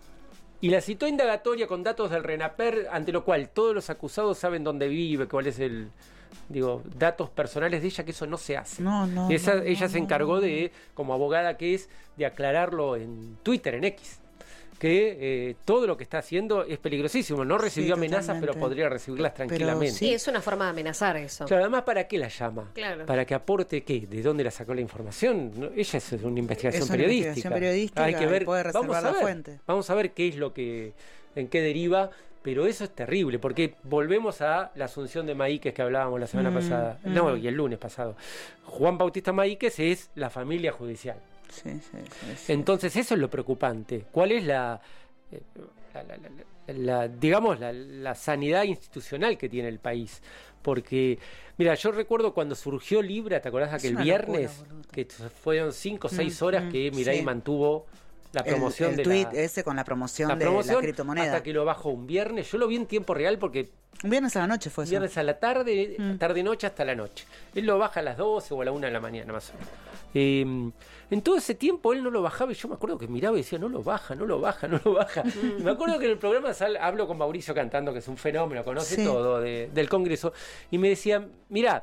Y la citó indagatoria con datos del RENAPER, ante lo cual todos los acusados saben dónde vive, cuál es el... Digo, datos personales de ella, que eso no se hace.
No, no,
Y esa,
no,
ella
no,
se
no,
encargó
no.
de, como abogada que es, de aclararlo en Twitter, en X. Que eh, todo lo que está haciendo es peligrosísimo. No recibió
Sí,
amenazas, pero
totalmente.
podría recibirlas
Pero
tranquilamente.
Sí, es una forma de amenazar eso.
Claro, además, ¿para qué la llama?
Claro.
¿Para que aporte qué? ¿De dónde la sacó la información? No, ella es una investigación
Es una
periodística.
investigación periodística
Hay que
y
ver,
puede reservar
vamos a
la
ver,
fuente.
Vamos a ver qué es lo que, en qué deriva, pero eso es terrible, porque volvemos a la asunción de Maíquez que hablábamos la semana
Mm,
pasada,
mm.
no, y el lunes pasado. Juan Bautista Maíquez es la familia judicial.
Sí, sí, sí, sí.
Entonces eso es lo preocupante. ¿Cuál es la, eh, la, la- la- la- digamos, la, la sanidad institucional que tiene el país? Porque, mira, yo recuerdo cuando surgió Libra, ¿te acordás
Es
aquel
una
viernes?
locura, boludo.
Que fueron cinco o seis
Mm,
horas
mm,
que Milei
sí.
mantuvo la promoción
el, el
de
tweet
la,
ese con la promoción
la
de
promoción
la criptomoneda.
hasta que lo bajó un viernes. Yo lo vi en tiempo real porque
Un viernes a la noche fue eso.
viernes a la tarde,
Mm.
tarde-noche hasta la noche. Él lo baja a las doce o a la una de la mañana, más o menos. Eh, en todo ese tiempo él no lo bajaba y yo me acuerdo que miraba y decía, no lo baja, no lo baja, no lo baja. Y me acuerdo que en el programa sal, hablo con Mauricio Cantando, que es un fenómeno, conoce
Sí.
todo de- del Congreso, y me decía, mirá,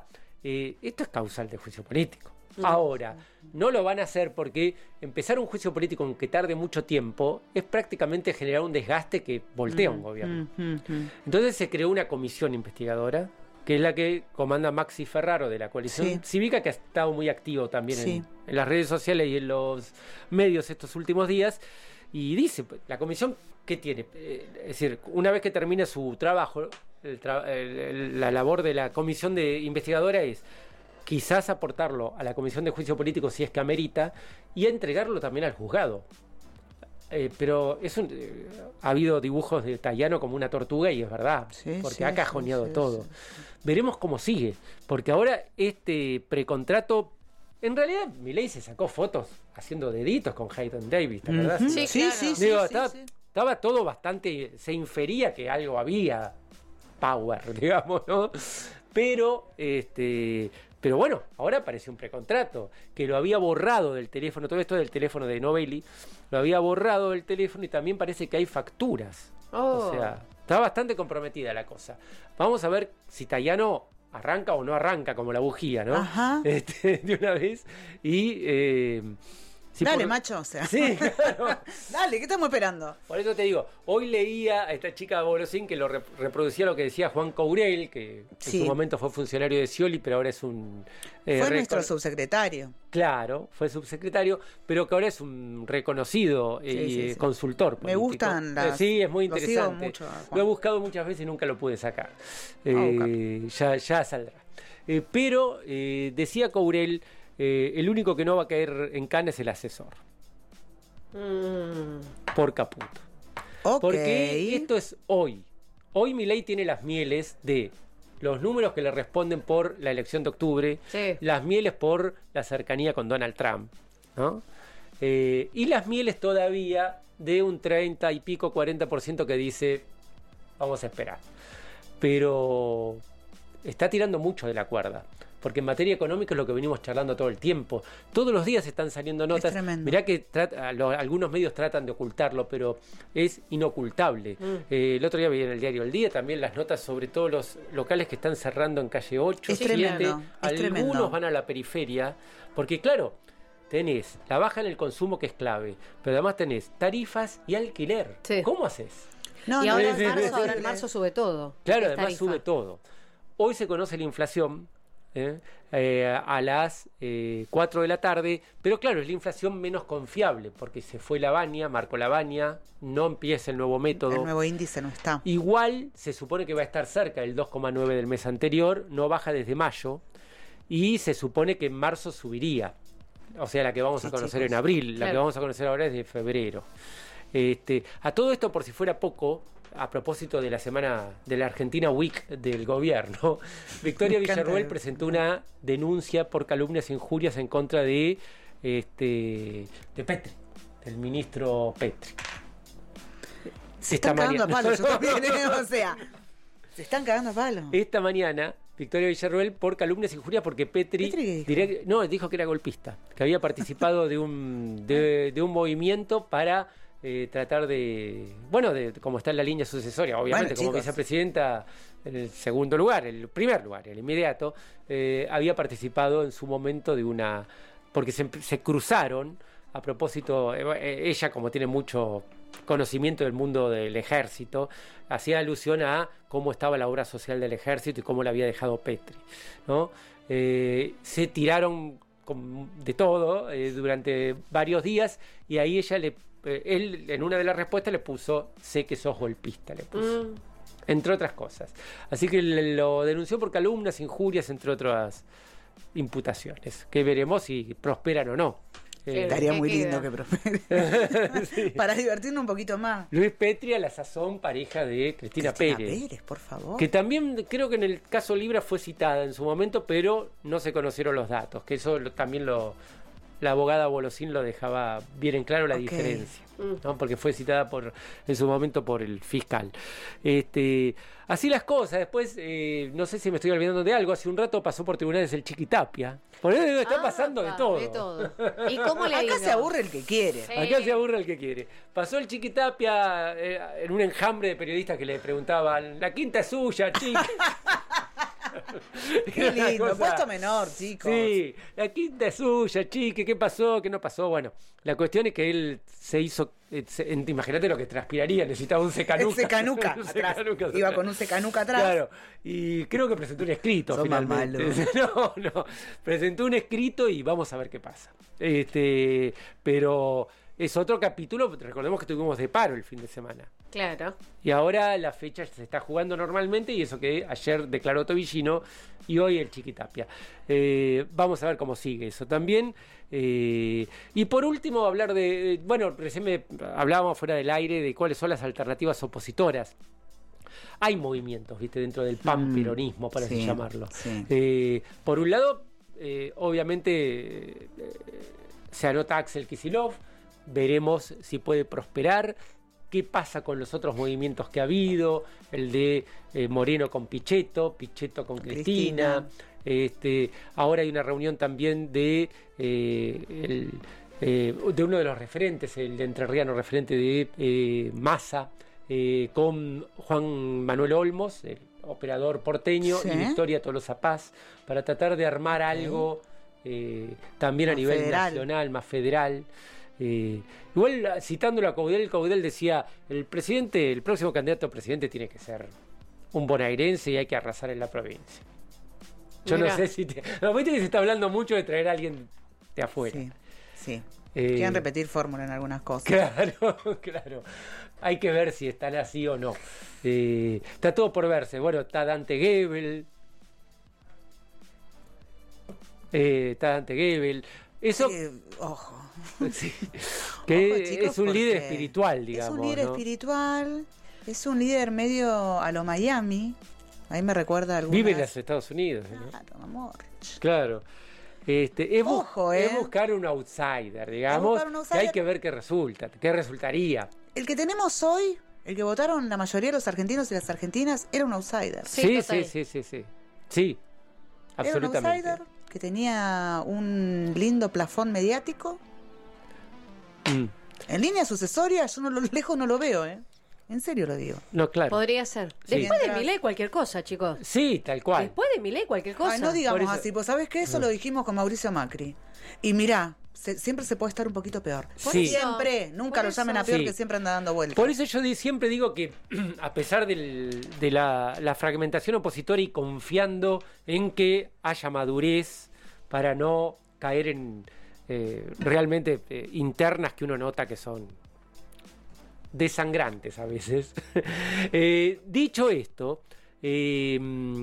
eh, esto es causal de juicio político. Ahora, no lo van a hacer porque empezar un juicio político en que tarde mucho tiempo es prácticamente generar un desgaste que voltea un gobierno. Entonces se creó una comisión investigadora, que es la que comanda Maxi Ferraro de la coalición
Sí.
cívica, que ha estado muy activo también
Sí.
en, en las redes sociales y en los medios estos últimos días. Y dice, la comisión, ¿qué tiene? Eh, es decir, una vez que termine su trabajo, el tra- el- el- la labor de la comisión de investigadora es quizás aportarlo a la comisión de juicio político si es que amerita y entregarlo también al juzgado. Eh, pero es un, eh, ha habido dibujos de Tayano como una tortuga y es verdad,
Sí,
porque
sí,
ha cajoneado
sí, sí,
todo.
sí.
Veremos cómo sigue, porque ahora este precontrato, en realidad Milei se sacó fotos haciendo deditos con Hayden Davis, ¿te acordás?
Ujú. Sí, Sí, claro. sí, sí,
Digo,
sí,
estaba,
sí.
estaba todo bastante, se infería que algo había power, digamos, ¿no? Pero, este, pero bueno, ahora apareció un precontrato que lo había borrado del teléfono, todo esto del teléfono de Novelli, lo había borrado del teléfono y también parece que hay facturas.
Oh.
O sea, está bastante comprometida la cosa. Vamos a ver si Tayano arranca o no arranca como la bujía, ¿no?
Ajá.
Este, de una vez. Y eh, si
Dale,
por-
macho, o sea.
Sí, claro.
Dale, ¿qué estamos esperando?
Por eso te digo, hoy leía a esta chica de Bolosín que lo rep- reproducía lo que decía Juan Courel, que
Sí.
en su momento fue funcionario de Scioli, pero ahora es un... eh,
Fue
recon-
nuestro subsecretario.
Claro, fue subsecretario, pero que ahora es un reconocido eh,
Sí, sí, sí.
consultor
Me
político.
gustan
Eh,
las-
Sí, es muy
lo sigo
interesante.
mucho a Juan.
Lo he buscado muchas veces y nunca lo pude sacar.
Vamos a
Eh, ya, ya saldrá. Eh, pero eh, decía Courel, eh, el único que no va a caer en cana es el asesor, por Caputo.
Ok.
Porque esto es hoy. Hoy Milei tiene las mieles de los números que le responden por la elección de octubre,
Sí.
las mieles por la cercanía con Donald Trump, ¿no? Eh, y las mieles todavía de un treinta y pico, cuarenta por ciento que dice, vamos a esperar. Pero está tirando mucho de la cuerda. Porque en materia económica es lo que venimos charlando todo el tiempo. Todos los días están saliendo notas.
tremendo.
Mirá que trata- lo- algunos medios tratan de ocultarlo, pero es inocultable.
Mm.
Eh, el otro día vi en el diario El Día también las notas sobre todos los locales que están cerrando en calle ocho,
Es
siete.
tremendo, es
Algunos
tremendo.
van a la periferia. Porque claro, tenés la baja en el consumo que es clave, pero además tenés tarifas y alquiler. ¿Cómo haces?
No,
y
no,
ahora
es
en marzo,
terrible.
ahora en marzo sube todo.
Claro,
Es
además
tarifa.
sube todo. Hoy se conoce la inflación ¿eh? Eh, a las eh, cuatro de la tarde, pero claro, es la inflación menos confiable, porque se fue la baña, Marco la baña, no empieza el nuevo método.
El nuevo índice no está.
Igual se supone que va a estar cerca del dos coma nueve del mes anterior, no baja desde mayo, y se supone que en marzo subiría. O sea, la que vamos
Sí,
a conocer
chicos.
en abril, la que
Claro.
vamos a conocer ahora es de febrero. Este, a todo esto, por si fuera poco, a propósito de la semana de la Argentina Week del gobierno, Victoria
Me encanta.
Villarroel presentó una denuncia por calumnias e injurias en contra de, este, de Petri, del ministro Petri.
Se
Esta
están cagando a
mañana-
palos, yo también, ¿eh? O sea, se están cagando a palos.
Esta mañana, Victoria Villarroel por calumnias e injurias porque Petri,
¿Petri qué dijo?
direct- no, dijo que era golpista, que había participado de un de, de un movimiento para eh, tratar de, bueno, de como está en la línea sucesoria, obviamente
Bueno,
como
chicos.
vicepresidenta en el segundo lugar, el primer lugar, el inmediato, eh, había participado en su momento de una, porque se, se cruzaron a propósito, eh, ella como tiene mucho conocimiento del mundo del ejército, hacía alusión a cómo estaba la obra social del ejército y cómo la había dejado Petri, ¿no? Eh, se tiraron con- de todo eh, durante varios días y ahí ella le, eh, él en una de las respuestas le puso, sé que sos golpista, le puso.
Mm.
Entre otras cosas. Así que le- lo denunció por calumnias, injurias, entre otras imputaciones, que veremos si prosperan o no. Eh,
Estaría muy lindo que prospere. Para divertirnos un poquito más.
Luis Petri a la sazón pareja de Cristina,
Cristina
Pérez.
Pérez, por favor.
Que también creo que en el caso Libra fue citada en su momento, pero no se conocieron los datos, que eso lo- también lo la abogada Bolosín lo dejaba bien en claro la
Ok.
diferencia, ¿no? Porque fue citada por en su momento por el fiscal. Este, así las cosas. Después, eh, no sé si me estoy olvidando de algo, hace un rato pasó por tribunales el Chiquitapia. Por eso digo, está
Ah,
pasando de
pa,
todo.
de todo. ¿Y cómo le ha
Acá
ido?
se aburre el que quiere.
Sí.
Acá se aburre el que quiere. Pasó el Chiquitapia eh, en un enjambre de periodistas que le preguntaban, la quinta es suya, chica.
Qué lindo,
Cosa-
puesto menor, chicos.
Sí, la quinta es suya, chique, ¿qué pasó? ¿Qué no pasó? Bueno, la cuestión es que él se hizo, eh, se- en- imagínate lo que transpiraría, necesitaba un secanuca.
El secanuca
Un
atrás.
secanuca.
Iba con un secanuca atrás.
Claro, y creo que presentó un escrito
Son más
finalmente.
malos.
No, no, presentó un escrito y vamos a ver qué pasa. Este, pero es otro capítulo, recordemos que tuvimos de paro el fin de semana.
Claro.
Y ahora la fecha se está jugando normalmente y eso que ayer declaró Tobillino y hoy el Chiquitapia. Eh, vamos a ver cómo sigue eso también. Eh, y por último hablar de, bueno, recién me hablábamos fuera del aire de cuáles son las alternativas opositoras. Hay movimientos, viste, dentro del panperonismo, para así
sí,
llamarlo.
sí.
Eh, por un lado, eh, obviamente eh, se anota Axel Kicillof, veremos si puede prosperar. ¿Qué pasa con los otros movimientos que ha habido? El de eh, Moreno con Pichetto, Pichetto con Cristina.
Cristina.
Este, ahora hay una reunión también de, eh, el, eh, de uno de los referentes, el entrerriano referente de eh, Massa, eh, con Juan Manuel Olmos, el operador porteño,
Sí.
y Victoria Tolosa Paz, para tratar de armar algo eh, también a
Más
nivel
federal.
nacional, más federal. Eh, igual citándolo a Caudel, Caudel decía, el presidente, el próximo candidato a presidente tiene que ser un bonaerense y hay que arrasar en la provincia. Yo
Mirá.
no sé si te... No, viste que se está hablando mucho de traer a alguien de afuera.
Sí, sí.
Eh,
Quieren repetir fórmula en algunas cosas.
Claro, claro. Hay que ver si están así o no. Eh, está todo por verse. Bueno, está Dante Gebel. Eh, está Dante Gebel. Eso...
Eh, ojo.
Sí. Que
Ojo, chicos,
es un líder
porque
espiritual, digamos.
Es un líder
¿no?
espiritual, es un líder medio a lo Miami. Ahí me recuerda a algunas...
Vive en los Estados Unidos, ¿no?
Claro, amor.
Claro. Este, es, bu-
Ojo,
es
¿eh?
buscar un outsider, digamos,
buscar un
que
outsider.
hay que ver qué resulta, qué resultaría.
El que tenemos hoy, el que votaron la mayoría de los argentinos y las argentinas, era un outsider.
Sí, sí, sí, sí, sí. Sí,
Era un
absolutamente.
outsider que tenía un lindo plafón mediático.
Mm.
En línea sucesoria, yo no lo lejos no lo veo, ¿eh? En serio lo digo.
No, claro.
Podría ser.
Sí.
Después de
Mientras-
Milei cualquier cosa, chicos.
Sí, tal cual.
Después de Milei cualquier cosa.
Ay, no digamos
Por eso-
así, pues ¿sabes qué? Eso lo dijimos con Mauricio Macri. Y mirá, se- siempre se puede estar un poquito peor.
Por Sí. eso,
Siempre, nunca
por
lo llamen
eso.
a peor,
Sí.
que siempre anda dando vueltas.
Por eso yo di- siempre digo que, a pesar del- de la, la fragmentación opositora y confiando en que haya madurez para no caer en eh, realmente eh, internas que uno nota que son desangrantes a veces. Eh, dicho esto, eh,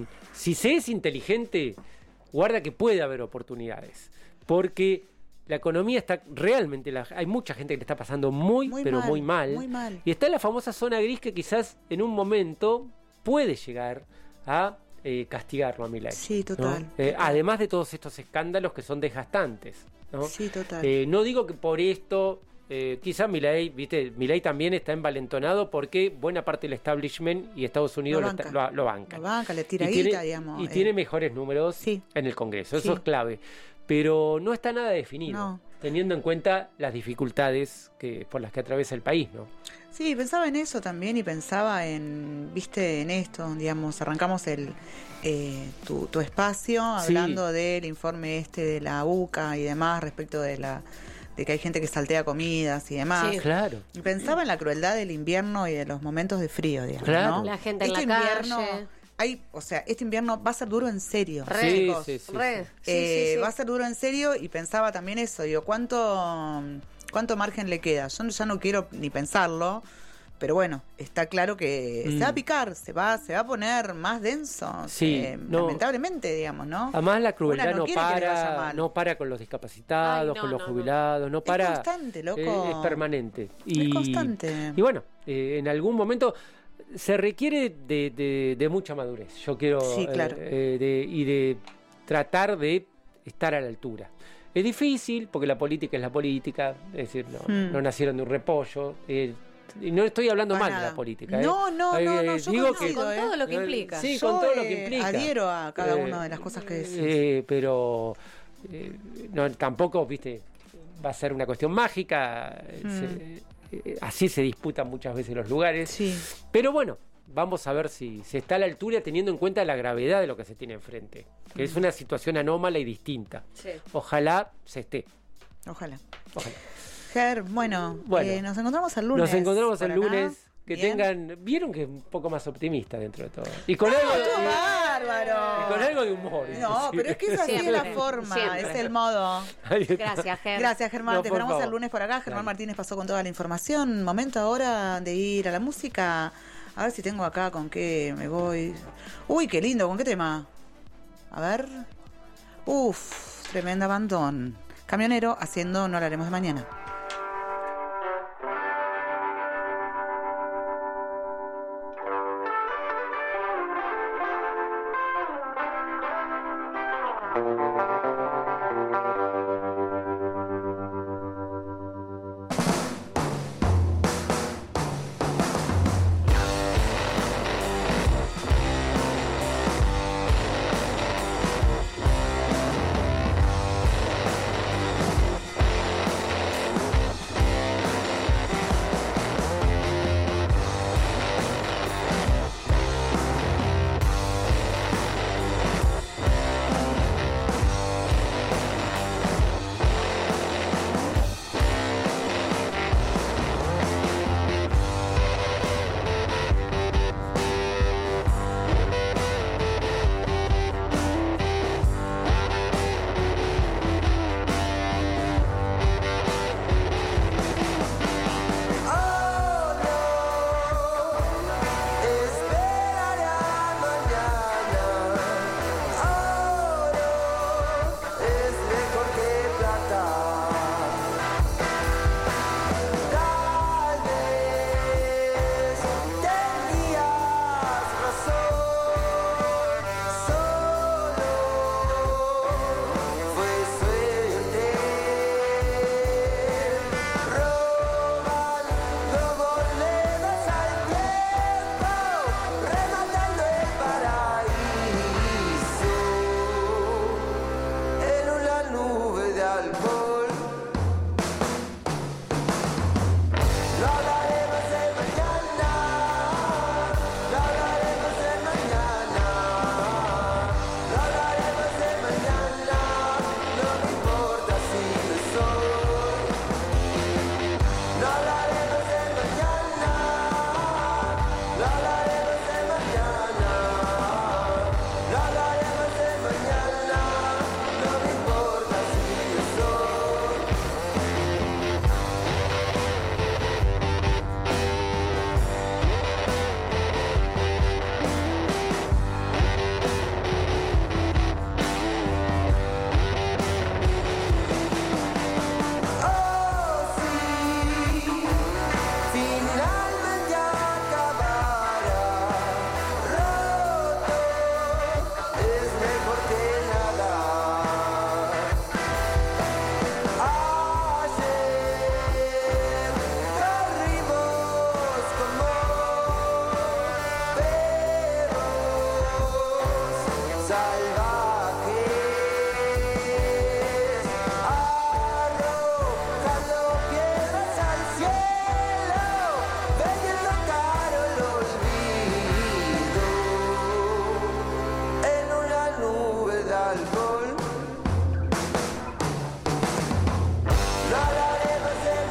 si se es inteligente, guarda que puede haber oportunidades, porque la economía está realmente, la- hay mucha gente que le está pasando muy,
Muy
pero
mal,
muy mal,
muy mal.
y está en la famosa zona gris que quizás en un momento puede llegar a eh, castigarlo a Milei.
Sí,
¿no?
total,
Eh,
total.
además de todos estos escándalos que son desgastantes, ¿no?
Sí, total.
Eh, no digo que por esto, eh, quizás Milei, viste, Milei también está envalentonado porque buena parte del establishment y Estados Unidos
Lo
lo, está-
banca.
lo- lo banca.
La banca, le tira
y tiene,
guita, digamos.
y
eh.
tiene mejores números en el Congreso, eso
Sí.
es clave. Pero no está nada definido,
No.
teniendo en cuenta las dificultades que, por las que atraviesa el país, ¿no?
Sí, pensaba en eso también y pensaba en, viste, en esto, digamos, arrancamos el eh, tu, tu espacio
Sí.
hablando del informe este de la U C A y demás respecto de la de que hay gente que saltea comidas y demás.
Sí.
Claro.
Y pensaba en la crueldad del invierno y de los momentos de frío, digamos,
Claro.
¿no?
La gente en
Este
la
invierno,
calle.
hay, o sea, este invierno va a ser duro en serio.
Re,
Sí,
chicos.
sí, sí,
Re.
sí.
Sí,
Eh,
sí, sí.
Va a ser duro en serio y pensaba también eso, digo, ¿cuánto, cuánto margen le queda? Yo ya no quiero ni pensarlo, pero bueno, está claro que
Mm.
se va a picar, se va, se va a poner más denso,
Sí,
eh,
no.
lamentablemente, digamos, ¿no?
Además la
Una
crueldad
no
no,
quiere que le vaya
para,
mal.
no para con los discapacitados,
Ay, no,
con los
no, no.
jubilados, no para.
Es constante, loco.
eh, es permanente. Y,
Es constante.
Y bueno, eh, en algún momento se requiere de, de- de mucha madurez. Yo quiero
Sí, claro.
eh, eh, de- y de tratar de estar a la altura. Es difícil porque la política es la política, es decir, no,
Hmm.
no nacieron de un repollo. eh, y no estoy hablando
Para
mal de
nada.
la política. ¿eh?
No, no,
Eh,
no, no, yo
digo
coincido,
que
Con
¿eh?
todo lo que
eh,
implica.
Sí,
Yo,
con todo lo
eh,
que implica.
adhiero a cada
Eh,
una de las cosas que decís.
eh, pero eh, no, tampoco, viste, va a ser una cuestión mágica.
Mm.
se- eh, así se disputan muchas veces los lugares.
Sí.
Pero bueno, vamos a ver si se está a la altura teniendo en cuenta la gravedad de lo que se tiene enfrente, que es una situación anómala y distinta.
Sí.
Ojalá se esté.
Ojalá.
Ojalá.
Ger, bueno,
Bueno,
eh, nos encontramos el lunes.
Nos encontramos el
por acá.
lunes. Que
Bien.
tengan. Vieron que es un poco más optimista dentro de todo. Y con,
No,
algo,
estuvo
y-
bárbaro.
y con algo de humor.
No,
inclusive.
pero es que esa sí es la forma,
siempre.
es el modo.
Ahí está.
Gracias, Ger.
Gracias, Germán.
No,
Te
por
esperamos
favor.
el lunes por acá. Germán
Dale.
Martínez pasó con toda la información. Momento ahora de ir a la música. A ver si tengo acá con qué me voy. Uy, qué lindo, ¿con qué tema? A ver. Uf, tremenda bandón. Camionero haciendo No hablaremos de mañana.